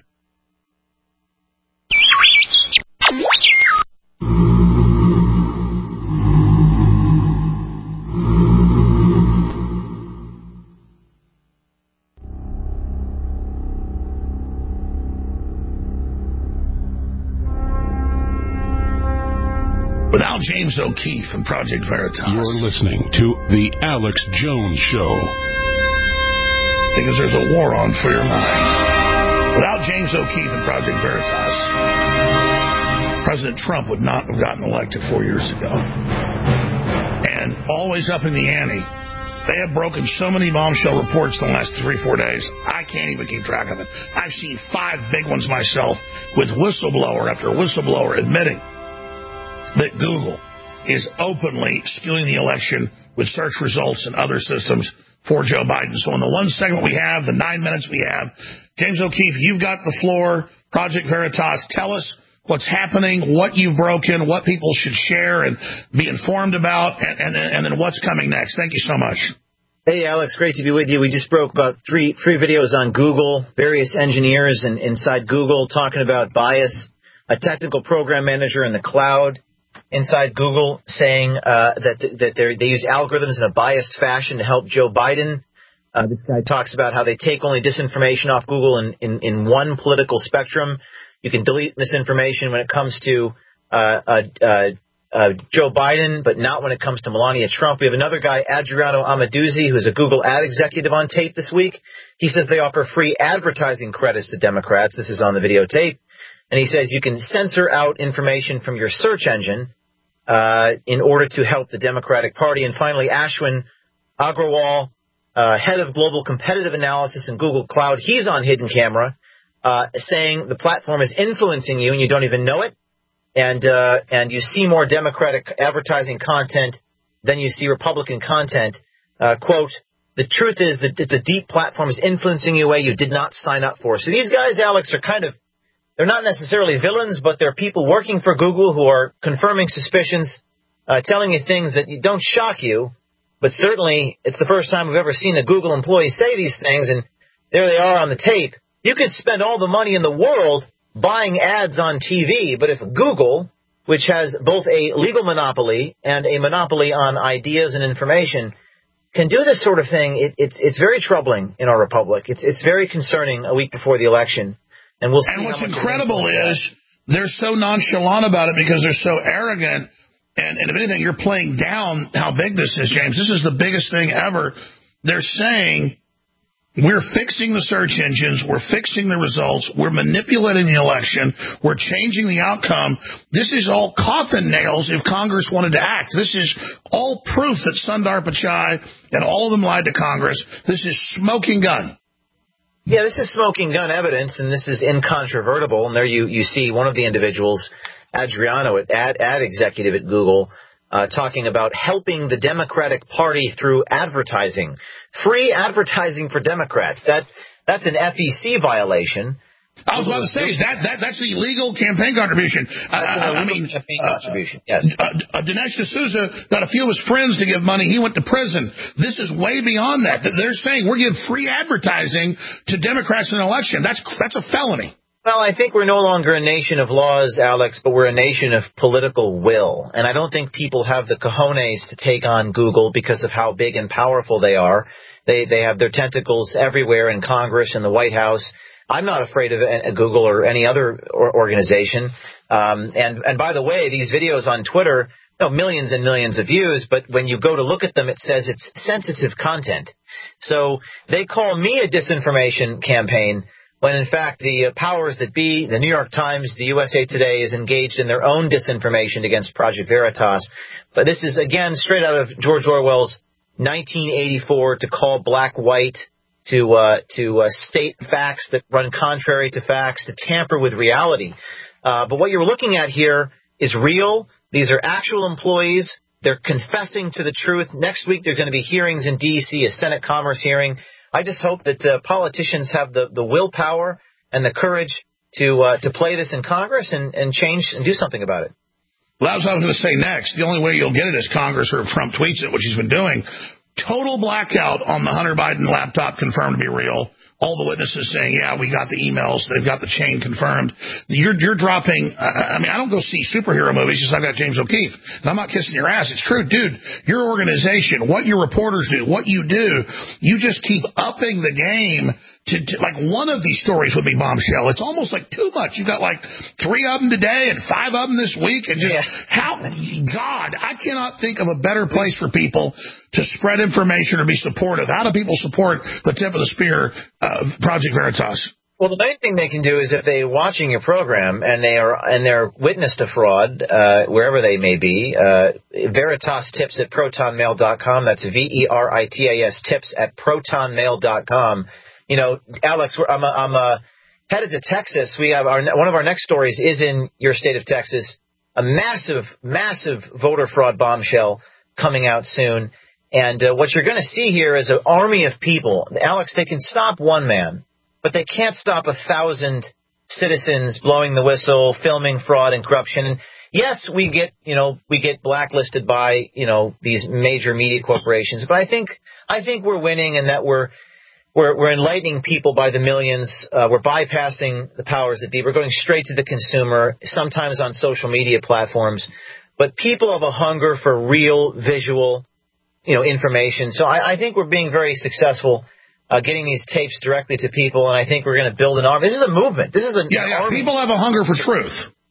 Without James O'Keefe and Project Veritas. You're listening to The Alex Jones Show. Because there's a war on for your mind. Without James O'Keefe and Project Veritas, President Trump would not have gotten elected four years ago. And always up in the ante. They have broken so many bombshell reports in the last three, four days, I can't even keep track of it. I've seen five big ones myself with whistleblower after whistleblower admitting that Google is openly skewing the election with search results and other systems for Joe Biden. So in the one segment we have, the nine minutes we have, James O'Keefe, you've got the floor. Project Veritas, tell us what's happening, what you've broken, what people should share and be informed about, and, and, and then what's coming next. Thank you so much. Hey, Alex, great to be with you. We just broke about three three videos on Google, various engineers in, inside Google talking about bias, a technical program manager in the cloud inside Google saying uh, that that they use algorithms in a biased fashion to help Joe Biden. Uh, this guy talks about how they take only disinformation off Google in, in, in one political spectrum. You can delete misinformation when it comes to uh, uh, uh, uh, Joe Biden, but not when it comes to Melania Trump. We have another guy, Adriano Amaduzzi, who's a Google ad executive on tape this week. He says they offer free advertising credits to Democrats. This is on the videotape. And he says you can censor out information from your search engine uh, in order to help the Democratic Party. And finally, Ashwin Agrawal, uh, head of global competitive analysis in Google Cloud, he's on hidden camera uh, saying the platform is influencing you and you don't even know it. And uh, and you see more Democratic advertising content than you see Republican content. Uh, quote, the truth is that it's a deep platform is influencing you in a way you did not sign up for. So these guys, Alex, are kind of, they're not necessarily villains, but they're people working for Google who are confirming suspicions, uh, telling you things that don't shock you. But certainly it's the first time we've ever seen a Google employee say these things. And there they are on the tape. You could spend all the money in the world buying ads on T V, but if Google, which has both a legal monopoly and a monopoly on ideas and information, can do this sort of thing, it, it's it's very troubling in our republic. It's it's very concerning a week before the election, and we'll see. And what's incredible is they're so nonchalant about it because they're so arrogant. And, and if anything, you're playing down how big this is, James. This is the biggest thing ever. They're saying, we're fixing the search engines. We're fixing the results. We're manipulating the election. We're changing the outcome. This is all coffin nails if Congress wanted to act. This is all proof that Sundar Pichai and all of them lied to Congress. This is smoking gun. Yeah, this is smoking gun evidence, and this is incontrovertible. And there you, you see one of the individuals, Adriano, ad, ad executive at Google, Uh, talking about helping the Democratic Party through advertising. Free advertising for Democrats. That That's an F E C violation. I was about to say, that, that that's illegal campaign contribution. Uh, I mean, campaign uh, contribution. Yes. Uh, uh, Dinesh D'Souza got a few of his friends to give money. He went to prison. This is way beyond that. They're saying we're giving free advertising to Democrats in an election. That's that's a felony. Well, I think we're no longer a nation of laws, Alex, but we're a nation of political will. And I don't think people have the cojones to take on Google because of how big and powerful they are. They they have their tentacles everywhere in Congress and the White House. I'm not afraid of Google or any other organization. Um, and, and by the way, these videos on Twitter, you know, millions and millions of views, but when you go to look at them, it says it's sensitive content. So they call me a disinformation campaign, when in fact the powers that be, the New York Times, the U S A Today, is engaged in their own disinformation against Project Veritas. But this is, again, straight out of George Orwell's nineteen eighty-four, to call black white, to uh, to uh, state facts that run contrary to facts, to tamper with reality. Uh, but what you're looking at here is real. These are actual employees. They're confessing to the truth. Next week there's going to be hearings in D C, a Senate Commerce hearing. I just hope that uh, politicians have the, the willpower and the courage to uh, to play this in Congress and, and change and do something about it. Well, that was what I was going to say next. The only way you'll get it is Congress, or if Trump tweets it, which he's been doing. Total blackout on the Hunter Biden laptop confirmed to be real. All the witnesses saying, yeah, we got the emails. They've got the chain confirmed. You're, you're dropping, uh, I mean, I don't go see superhero movies just like I've got James O'Keefe. And I'm not kissing your ass. It's true. Dude, your organization, what your reporters do, what you do, you just keep upping the game. To, to like one of these stories would be bombshell. It's almost like too much. You've got like three of them today and five of them this week. And just yeah. how, God, I cannot think of a better place for people to spread information or be supportive. How do people support the tip of the spear of Project Veritas? Well, the main thing they can do is if they're watching your program and they are and they're witness to fraud, uh, wherever they may be, uh, Veritas tips at proton mail dot com. That's V E R I T A S tips at proton mail dot com. You know, Alex, we're, I'm, a, I'm a headed to Texas. We have our one of our next stories is in your state of Texas. A massive, massive voter fraud bombshell coming out soon. And uh, what you're going to see here is an army of people. Alex, they can stop one man, but they can't stop a thousand citizens blowing the whistle, filming fraud and corruption. And yes, we get, you know, we get blacklisted by, you know, these major media corporations. But I think, I think we're winning, and that we're, we're, we're enlightening people by the millions. Uh, we're bypassing the powers that be. We're going straight to the consumer, sometimes on social media platforms. But people have a hunger for real visual, you know, information. So I, I think we're being very successful uh, getting these tapes directly to people, and I think we're going to build an army. This is a movement. This is a yeah, yeah. Army. People have a hunger for truth.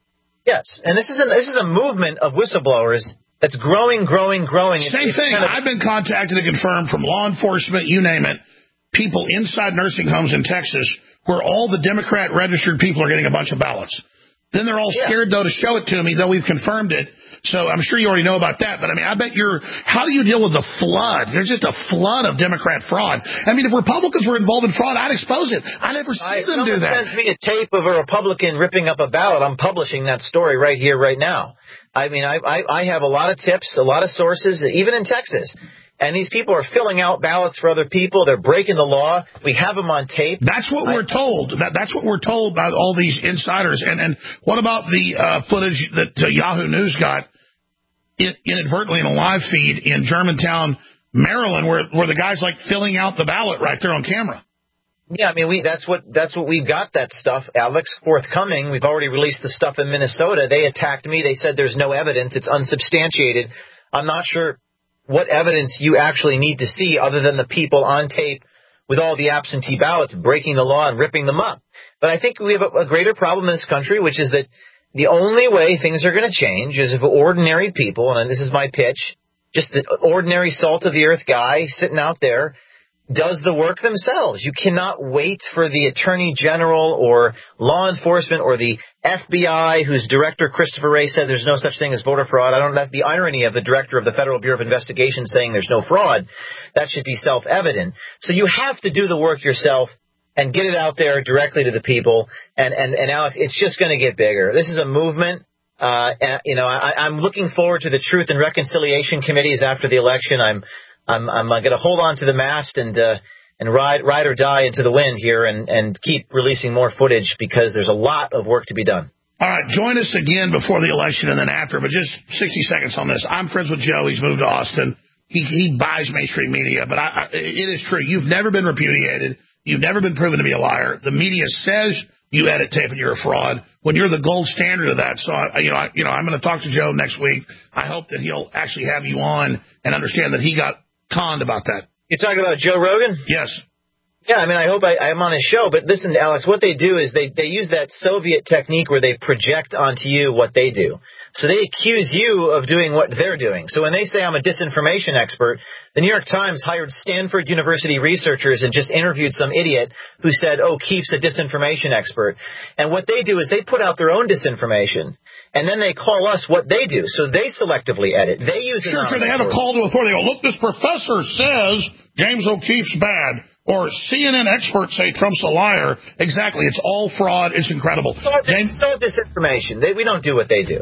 Yes, and this is a, this is a movement of whistleblowers that's growing, growing, growing. Same it's, it's thing. kind of, I've been contacted and confirmed from law enforcement, you name it, people inside nursing homes in Texas where all the Democrat registered people are getting a bunch of ballots. Then they're all yeah. scared, though, to show it to me, though we've confirmed it. So I'm sure you already know about that. But, I mean, I bet you're – how do you deal with the flood? There's just a flood of Democrat fraud. I mean, if Republicans were involved in fraud, I'd expose it. I never see I, them do that. Someone sends me a tape of a Republican ripping up a ballot. I'm publishing that story right here, right now. I mean, I, I, I have a lot of tips, a lot of sources, even in Texas. And these people are filling out ballots for other people. They're breaking the law. We have them on tape. That's what I, we're told. That, that's what we're told by all these insiders. And, and what about the uh, footage that uh, Yahoo News got inadvertently in a live feed in Germantown, Maryland, where where the guy's like filling out the ballot right there on camera? Yeah, I mean, we that's what that's what we've got, that stuff, Alex, forthcoming. We've already released the stuff in Minnesota. They attacked me. They said there's no evidence. It's unsubstantiated. I'm not sure what evidence you actually need to see other than the people on tape with all the absentee ballots breaking the law and ripping them up. But I think we have a, a greater problem in this country, which is that the only way things are going to change is if ordinary people, and this is my pitch, just the ordinary salt-of-the-earth guy sitting out there does the work themselves. You cannot wait for the Attorney General or law enforcement or the F B I, whose director, Christopher Wray, said there's no such thing as voter fraud. I don't know, that's the irony of the director of the Federal Bureau of Investigation saying there's no fraud. That should be self-evident. So you have to do the work yourself and get it out there directly to the people. And, and, and Alex, it's just going to get bigger. This is a movement. Uh, and, you know, I, I'm looking forward to the Truth and Reconciliation Committees after the election. I'm I'm, I'm going to hold on to the mast and uh, and ride ride or die into the wind here and, and keep releasing more footage because there's a lot of work to be done. All right, join us again before the election and then after, but just sixty seconds on this. I'm friends with Joe. He's moved to Austin. He he buys mainstream media, but I, I, it is true. You've never been repudiated. You've never been proven to be a liar. The media says you edit tape and you're a fraud when you're the gold standard of that. So, I, you know, I, you know, I'm going to talk to Joe next week. I hope that he'll actually have you on and understand that he got conned about that. You're talking about Joe Rogan? Yes. Yeah, I mean, I hope I, I'm on his show. But listen, Alex, what they do is they, they use that Soviet technique where they project onto you what they do. So they accuse you of doing what they're doing. So when they say I'm a disinformation expert, the New York Times hired Stanford University researchers and just interviewed some idiot who said, oh, Keefe's a disinformation expert. And what they do is they put out their own disinformation. And then they call us what they do. So they selectively edit. They use Sure, sure. They have a call to authority. They go, look, this professor says James O'Keefe's bad. Or C N N experts say Trump's a liar. Exactly. It's all fraud. It's incredible. So James, so disinformation. They, we don't do what they do.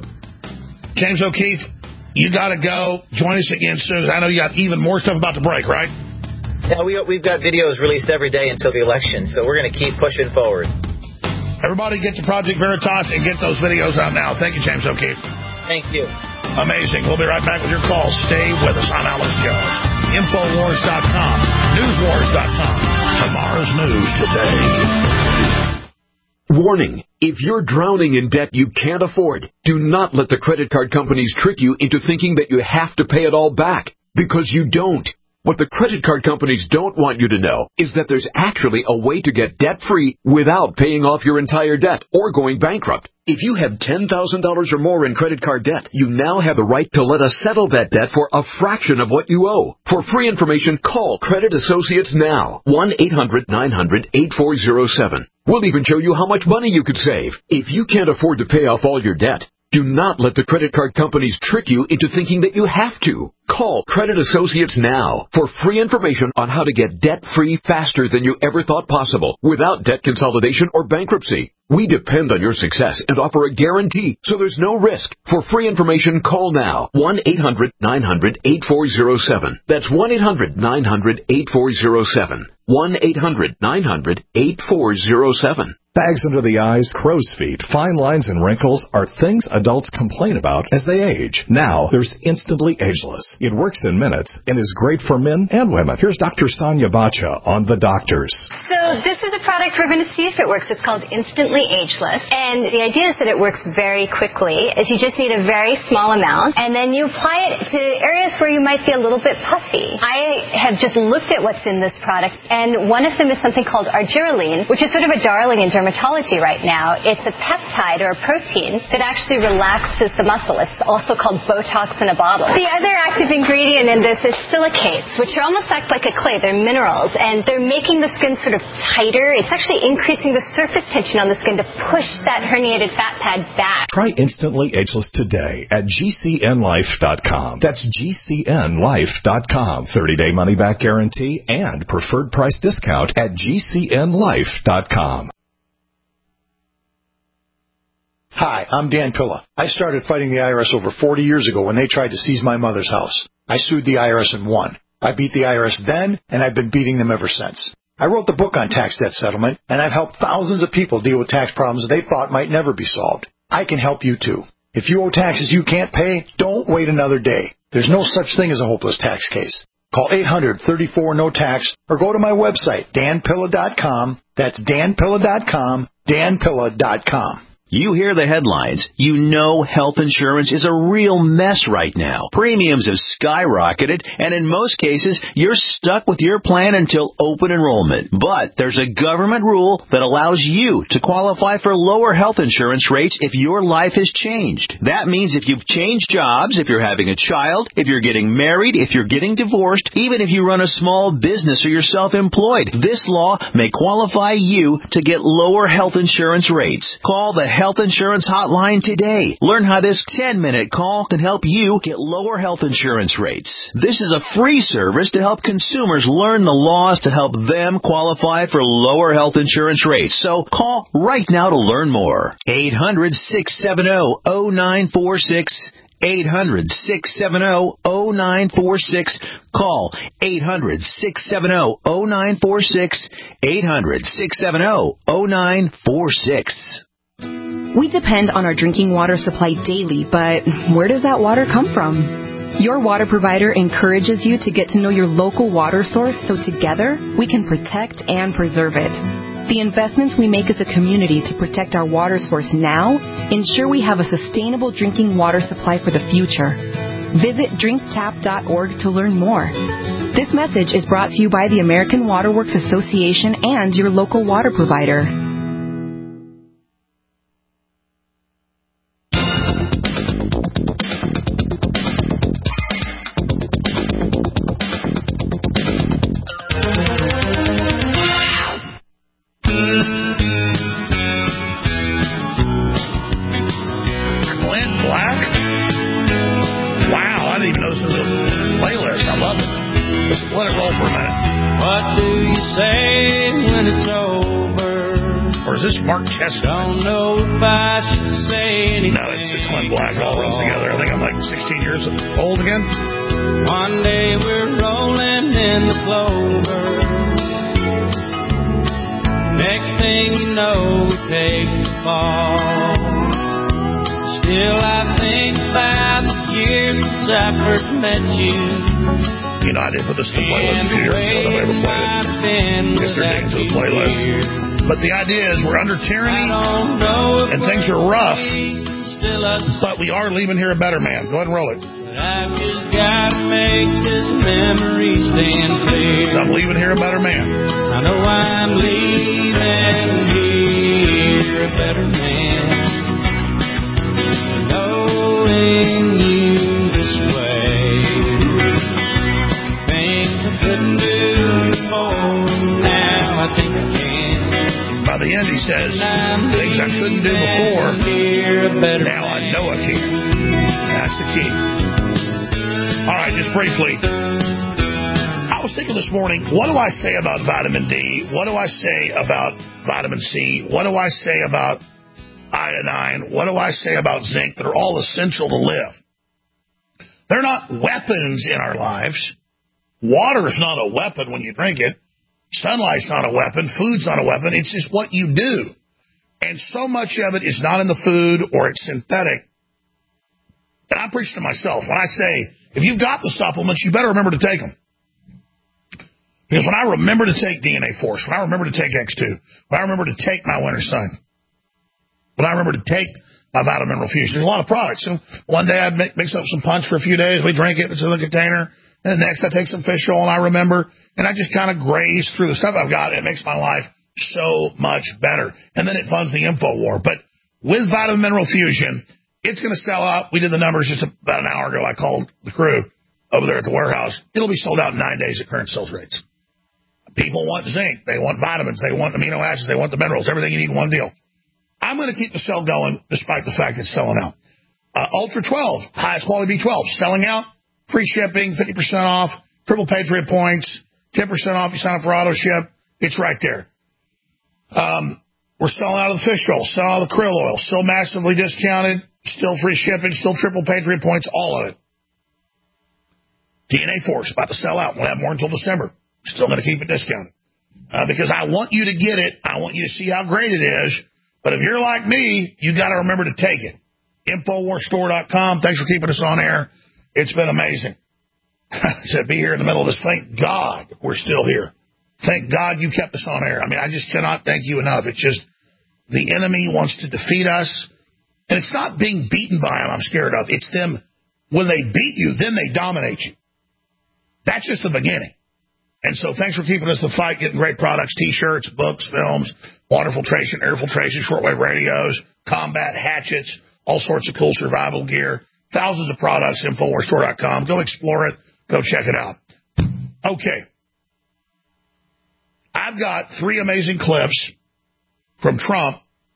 James O'Keefe, you got to go. Join us again soon. I know you got even more stuff about to break, right? Yeah, we, we've got videos released every day until the election, so we're going to keep pushing forward. Everybody get to Project Veritas and get those videos out now. Thank you, James O'Keefe. Thank you. Amazing. We'll be right back with your calls. Stay with us. I'm Alex Jones. Infowars dot com. Newswars dot com. Tomorrow's news today. Warning. If you're drowning in debt you can't afford, do not let the credit card companies trick you into thinking that you have to pay it all back, because you don't. What the credit card companies don't want you to know is that there's actually a way to get debt-free without paying off your entire debt or going bankrupt. If you have ten thousand dollars or more in credit card debt, you now have the right to let us settle that debt for a fraction of what you owe. For free information, call Credit Associates now. one eight hundred nine hundred eight four zero seven. We'll even show you how much money you could save. If you can't afford to pay off all your debt, Do not let the credit card companies trick you into thinking that you have to. Call Credit Associates now for free information on how to get debt-free faster than you ever thought possible without debt consolidation or bankruptcy. We depend on your success and offer a guarantee, so there's no risk. For free information, call now. one eight hundred nine hundred eight four zero seven. That's one eight hundred nine hundred eight four zero seven. one eight hundred nine hundred eight four zero seven. Bags under the eyes, crow's feet, fine lines, and wrinkles are things adults complain about as they age. Now, there's Instantly Ageless. It works in minutes and is great for men and women. Here's Doctor Sonia Bacha on The Doctors. So this is a product we're going to see if it works. It's called Instantly Ageless. And the idea is that it works very quickly, is you just need a very small amount, and then you apply it to areas where you might be a little bit puffy. I have just looked at what's in this product, and one of them is something called argireline, which is sort of a darling in dermatology right now. It's a peptide or a protein that actually relaxes the muscle. It's also called Botox in a bottle. The other active ingredient in this is silicates, which are almost act like a clay. They're minerals, and they're making the skin sort of tighter. It's actually increasing the surface tension on the skin to push that herniated fat pad back. Try Instantly Ageless today at G C N life dot com. That's G C N life dot com. thirty-day money-back guarantee and preferred price discount at G C N life dot com. Hi, I'm Dan Pilla. I started fighting the I R S over forty years ago when they tried to seize my mother's house. I sued the I R S and won. I beat the I R S then, and I've been beating them ever since. I wrote the book on tax debt settlement, and I've helped thousands of people deal with tax problems they thought might never be solved. I can help you too. If you owe taxes you can't pay, don't wait another day. There's no such thing as a hopeless tax case. Call eight hundred thirty-four no tax or go to my website, dan pilla dot com. That's dan pilla dot com, dan pilla dot com. You hear the headlines. You know health insurance is a real mess right now. Premiums have skyrocketed, and in most cases, you're stuck with your plan until open enrollment. But there's a government rule that allows you to qualify for lower health insurance rates if your life has changed. That means if you've changed jobs, if you're having a child, if you're getting married, if you're getting divorced, even if you run a small business or you're self-employed, this law may qualify you to get lower health insurance rates. Call the Health Insurance Hotline today. Learn how this ten-minute call can help you get lower health insurance rates. This is a free service to help consumers learn the laws to help them qualify for lower health insurance rates. So call right now to learn more. eight hundred six seven zero zero nine four six. eight hundred six seven zero zero nine four six. Call eight hundred six seven zero zero nine four six. eight hundred six seven zero zero nine four six. We depend on our drinking water supply daily, but where does that water come from? Your water provider encourages you to get to know your local water source so together we can protect and preserve it. The investments we make as a community to protect our water source now ensure we have a sustainable drinking water supply for the future. Visit drink tap dot org to learn more. This message is brought to you by the American Water Works Association and your local water provider. Mark Chester. Don't know if I should say anything. No, it's, it's Glenn Black. It all runs together. I think I'm like sixteen years old again. One day we're rolling in the clover. Next thing you know, we take the fall. Still, I think about the years since I first met you. You know, I didn't put this in the playlist a few years ago. I never played it. Yesterday into the playlist. But the idea is we're under tyranny, and things are rough, but we are leaving here a better man. Go ahead and roll it. I've just got to make this memory stand clear. So I'm leaving here a better man. I know I'm leaving here a better man. Knowing you this way, things I couldn't do before, now I think I can. By the end, he says, things I couldn't do before, now I Noah can. That's the key. All right, just briefly. I was thinking this morning, what do I say about vitamin D? What do I say about vitamin C? What do I say about iodine? What do I say about zinc that are all essential to live? They're not weapons in our lives. Water is not a weapon when you drink it. Sunlight's not a weapon. Food's not a weapon. It's just what you do. And so much of it is not in the food or it's synthetic. And I preach to myself when I say, if you've got the supplements, you better remember to take them. Because when I remember to take D N A Force, when I remember to take X two, when I remember to take my Winter Sun, when I remember to take my Vitamin Mineral Fusion, there's a lot of products. So one day I'd mix up some punch for a few days. We drink it. It's in the container. And the next I take some fish oil and I remember. And I just kind of graze through the stuff I've got. It makes my life so much better. And then it funds the info war. But with Vitamin Mineral Fusion, it's going to sell out. We did the numbers just about an hour ago. I called the crew over there at the warehouse. It'll be sold out in nine days at current sales rates. People want zinc. They want vitamins. They want amino acids. They want the minerals. Everything you need in one deal. I'm going to keep the sale going despite the fact it's selling out. Uh, Ultra twelve, highest quality B twelve, selling out. Free shipping, fifty percent off. Triple Patriot points. ten percent off. You sign up for auto ship. It's right there. Um, we're selling out of the fish oil. Selling out of the krill oil. Still massively discounted. Still free shipping. Still Triple Patriot points. All of it. D N A Force about to sell out. We'll have more until December. Still going to keep it discounted. Uh, because I want you to get it. I want you to see how great it is. But if you're like me, you got to remember to take it. Infowars store dot com. Thanks for keeping us on air. It's been amazing. To be here in the middle of this. Thank God we're still here. Thank God you kept us on air. I mean, I just cannot thank you enough. It's just the enemy wants to defeat us. And it's not being beaten by them I'm scared of. It's them, when they beat you, then they dominate you. That's just the beginning. And so thanks for keeping us the fight, getting great products, T-shirts, books, films, water filtration, air filtration, shortwave radios, combat hatchets, all sorts of cool survival gear, thousands of products, Infowars store dot com. Go explore it. Go check it out. Okay. I've got three amazing clips from Trump,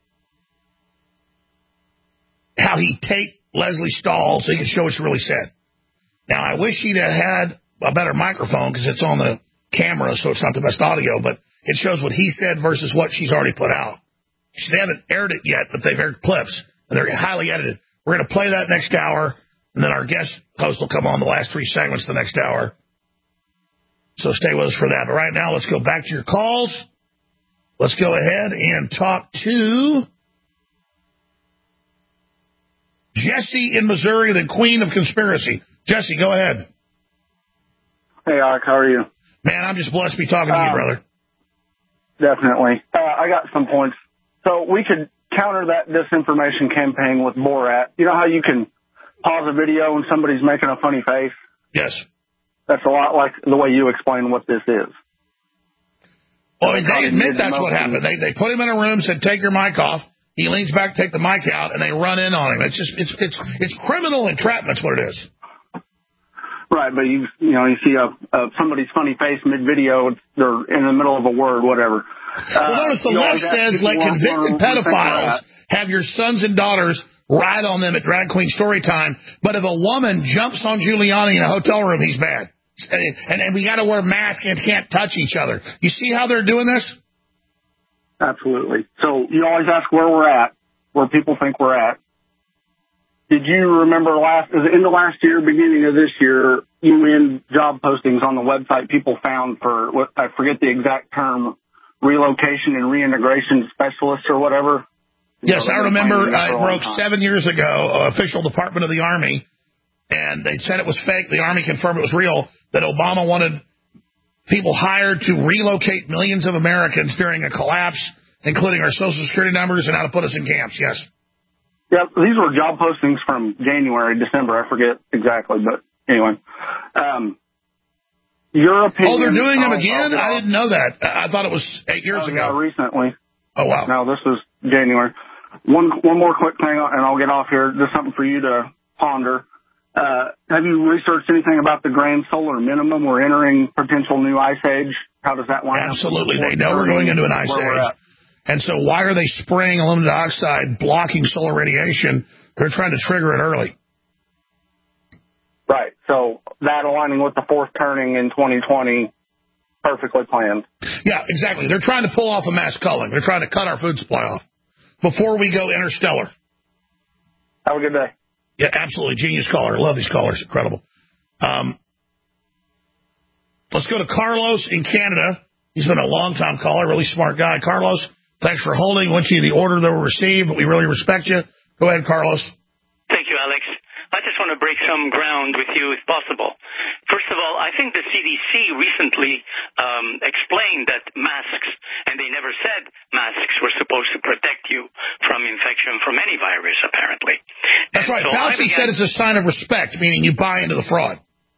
how he taped Leslie Stahl so he could show what she really said. Now, I wish he'd have had a better microphone because it's on the camera, so it's not the best audio, but it shows what he said versus what she's already put out. They haven't aired it yet, but they've aired clips, and they're highly edited. We're going to play that next hour, and then our guest host will come on the last three segments the next hour. So stay with us for that. But right now, let's go back to your calls. Let's go ahead and talk to Jesse in Missouri, the queen of conspiracy. Jesse, go ahead. Hey, Alex, how are you? Man, I'm just blessed to be talking to um, you, brother. Definitely. Uh, I got some points. So we could counter that disinformation campaign with Borat. You know how you can pause a video when somebody's making a funny face? Yes. That's a lot like the way you explain what this is. Well, I mean, they admit that's what happened. They they put him in a room, said, take your mic off. He leans back, take the mic out, and they run in on him. It's just, it's it's it's criminal entrapment's what it is. Right, but you you know, you see a, a somebody's funny face mid-video, they're in the middle of a word, whatever. Well, uh, notice the left says, let convicted pedophiles have your sons and daughters ride on them at Drag Queen Storytime, but if a woman jumps on Giuliani in a hotel room, he's bad. And, and we got to wear masks and can't touch each other. You see how they're doing this? Absolutely. So you always ask where we're at, where people think we're at. Did you remember last, in the last year, beginning of this year, U N job postings on the website people found for, what I forget the exact term, relocation and reintegration specialists or whatever? Yes, I remember uh, it broke seven years ago, uh, official Department of the Army, and they said it was fake. The Army confirmed it was real, that Obama wanted people hired to relocate millions of Americans during a collapse, including our Social Security numbers and how to put us in camps, yes. Yeah, these were job postings from January, December, I forget exactly, but anyway. Um, your opinion... Oh, they're doing them again? I didn't know that. I thought it was eight years oh, ago. Yeah, recently. Oh, wow. No, this was January. One one more quick thing, and I'll get off here. Just something for you to ponder. Uh, have you researched anything about the grand solar minimum? We're entering potential new ice age. How does that line Absolutely. up? They know we're going into an ice age. And so why are they spraying aluminum dioxide, blocking solar radiation? They're trying to trigger it early. Right. So that aligning with the fourth turning in twenty twenty, perfectly planned. Yeah, exactly. They're trying to pull off a mass culling. They're trying to cut our food supply off before we go interstellar. Have a good day. Yeah, absolutely. Genius caller. I love these callers. Incredible. Um, let's go to Carlos in Canada. He's been a long-time caller, really smart guy. Carlos, thanks for holding. Went to you the order that we received, but we really respect you. Go ahead, Carlos. Thank you, Alex. I just want to break some ground with you if possible. First of all, I think the C D C recently um, explained that masks, and they never said masks were supposed to protect you from infection from any virus, apparently. That's and right. So Fauci began... said it's a sign of respect, meaning you buy into the fraud.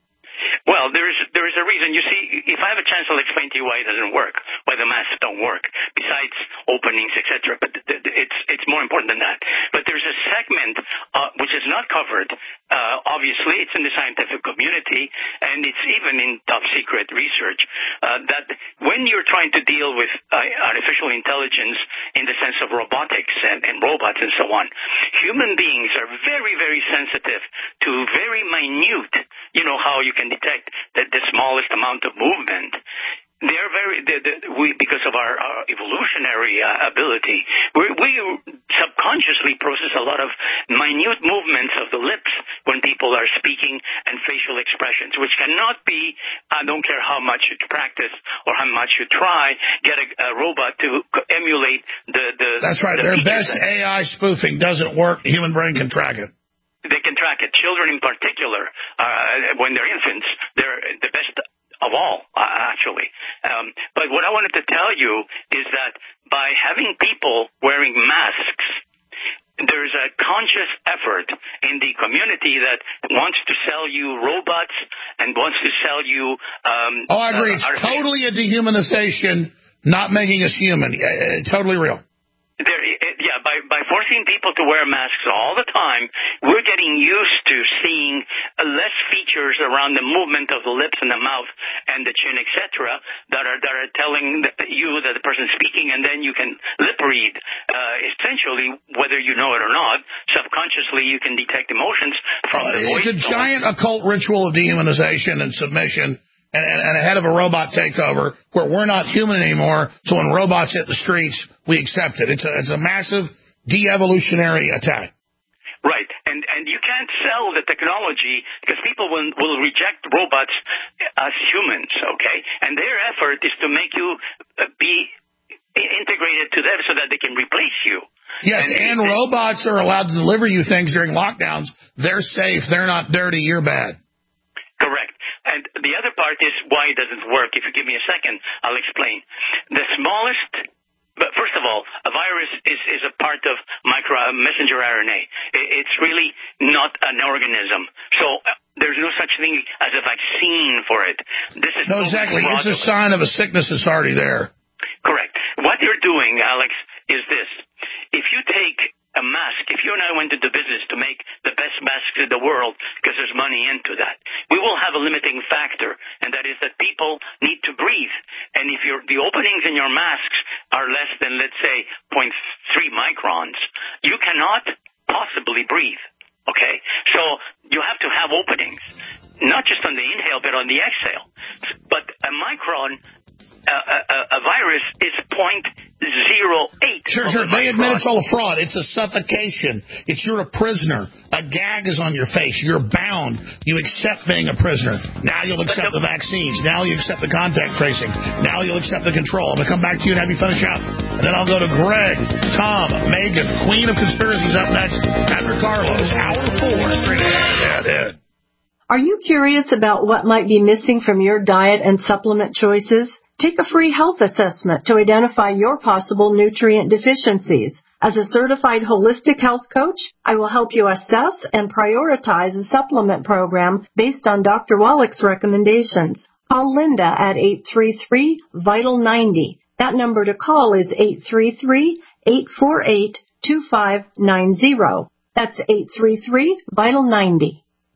Well, there is there is a reason. You see, if I have a chance, I'll explain to you why it doesn't work, why the masks don't work, besides openings, et cetera. But th- th- it's it's more important than that. But there's a segment uh, which is not covered. Uh, obviously, it's in the scientific community, and it's even in top secret research, uh, that when you're trying to deal with uh, artificial intelligence in the sense of robotics and, and robots and so on, human beings are very, very sensitive to very minute, you know, how you can detect the, the smallest amount of movement. They're very, they're, they're, we, because of our, our evolutionary uh, ability, we, we subconsciously process a lot of minute movements of the lips when people are speaking and facial expressions, which cannot be, I don't care how much you practice or how much you try, get a, a robot to emulate the... the That's right. The Their best A I spoofing doesn't work. The human brain can track it. They can track it. Children in particular, uh, when they're infants, they're the best of all, uh, actually. Um, but what I wanted to tell you is that by having people wearing masks, there's a conscious effort in the community that wants to sell you robots and wants to sell you... Um, oh, I agree. Uh, it's totally a dehumanization, not making us human. Uh, totally real. There, yeah, by, by forcing people to wear masks all the time, we're getting used to seeing less features around the movement of the lips and the mouth and the chin, et cetera, that are that are telling you that the person's speaking, and then you can lip read. Uh, essentially, whether you know it or not, subconsciously you can detect emotions from uh, the voice. It's a giant occult ritual of dehumanization and submission. And, and, and ahead of a robot takeover where we're not human anymore, so when robots hit the streets, we accept it. It's a, it's a massive de-evolutionary attack. Right, and and you can't sell the technology because people will, will reject robots as humans, okay? And their effort is to make you be integrated to them so that they can replace you. Yes, and, and robots are allowed to deliver you things during lockdowns. They're safe. They're not dirty. You're bad. Correct. And the other part is why it doesn't work. If you give me a second, I'll explain. The smallest, but first of all, a virus is, is a part of micro messenger R N A. It's really not an organism. So uh, there's no such thing as a vaccine for it. This is no, exactly. It's a sign of a sickness that's already there. Correct. What you're doing, Alex, is this. If you take a mask, if you and I went into business to make the best masks in the world, because there's money into that, we will have a limiting factor, and that is that people need to breathe. And if you're, the openings in your masks are less than, let's say, zero point three microns, you cannot possibly breathe, okay? So you have to have openings, not just on the inhale, but on the exhale. But a micron, a, a, a virus is zero point zero eight. Sure, sure. They admit it's all a fraud. It's a suffocation. It's you're a prisoner. A gag is on your face. You're bound. You accept being a prisoner. Now you'll accept the vaccines. Now you accept the contact tracing. Now you'll accept the control. I'm going to come back to you and have you finish up. And then I'll go to Greg, Tom, Megan, Queen of Conspiracies up next after Carlos. Hour four, straight ahead. Ed. Are you curious about what might be missing from your diet and supplement choices? Take a free health assessment to identify your possible nutrient deficiencies. As a certified holistic health coach, I will help you assess and prioritize a supplement program based on Doctor Wallach's recommendations. Call Linda at eight three three, vital ninety. That number to call is eight three three, eight four eight, two five nine zero. That's eight three three, vital ninety.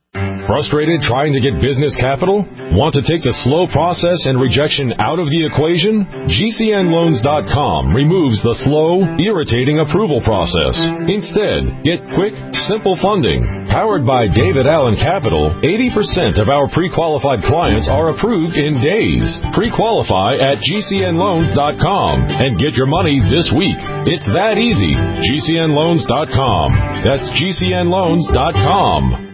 Frustrated trying to get business capital? Want to take the slow process and rejection out of the equation? G C N loans dot com removes the slow, irritating approval process. Instead, get quick, simple funding. Powered by David Allen Capital, eighty percent of our pre-qualified clients are approved in days. Pre-qualify at G C N loans dot com and get your money this week. It's that easy. G C N loans dot com. That's G C N loans dot com.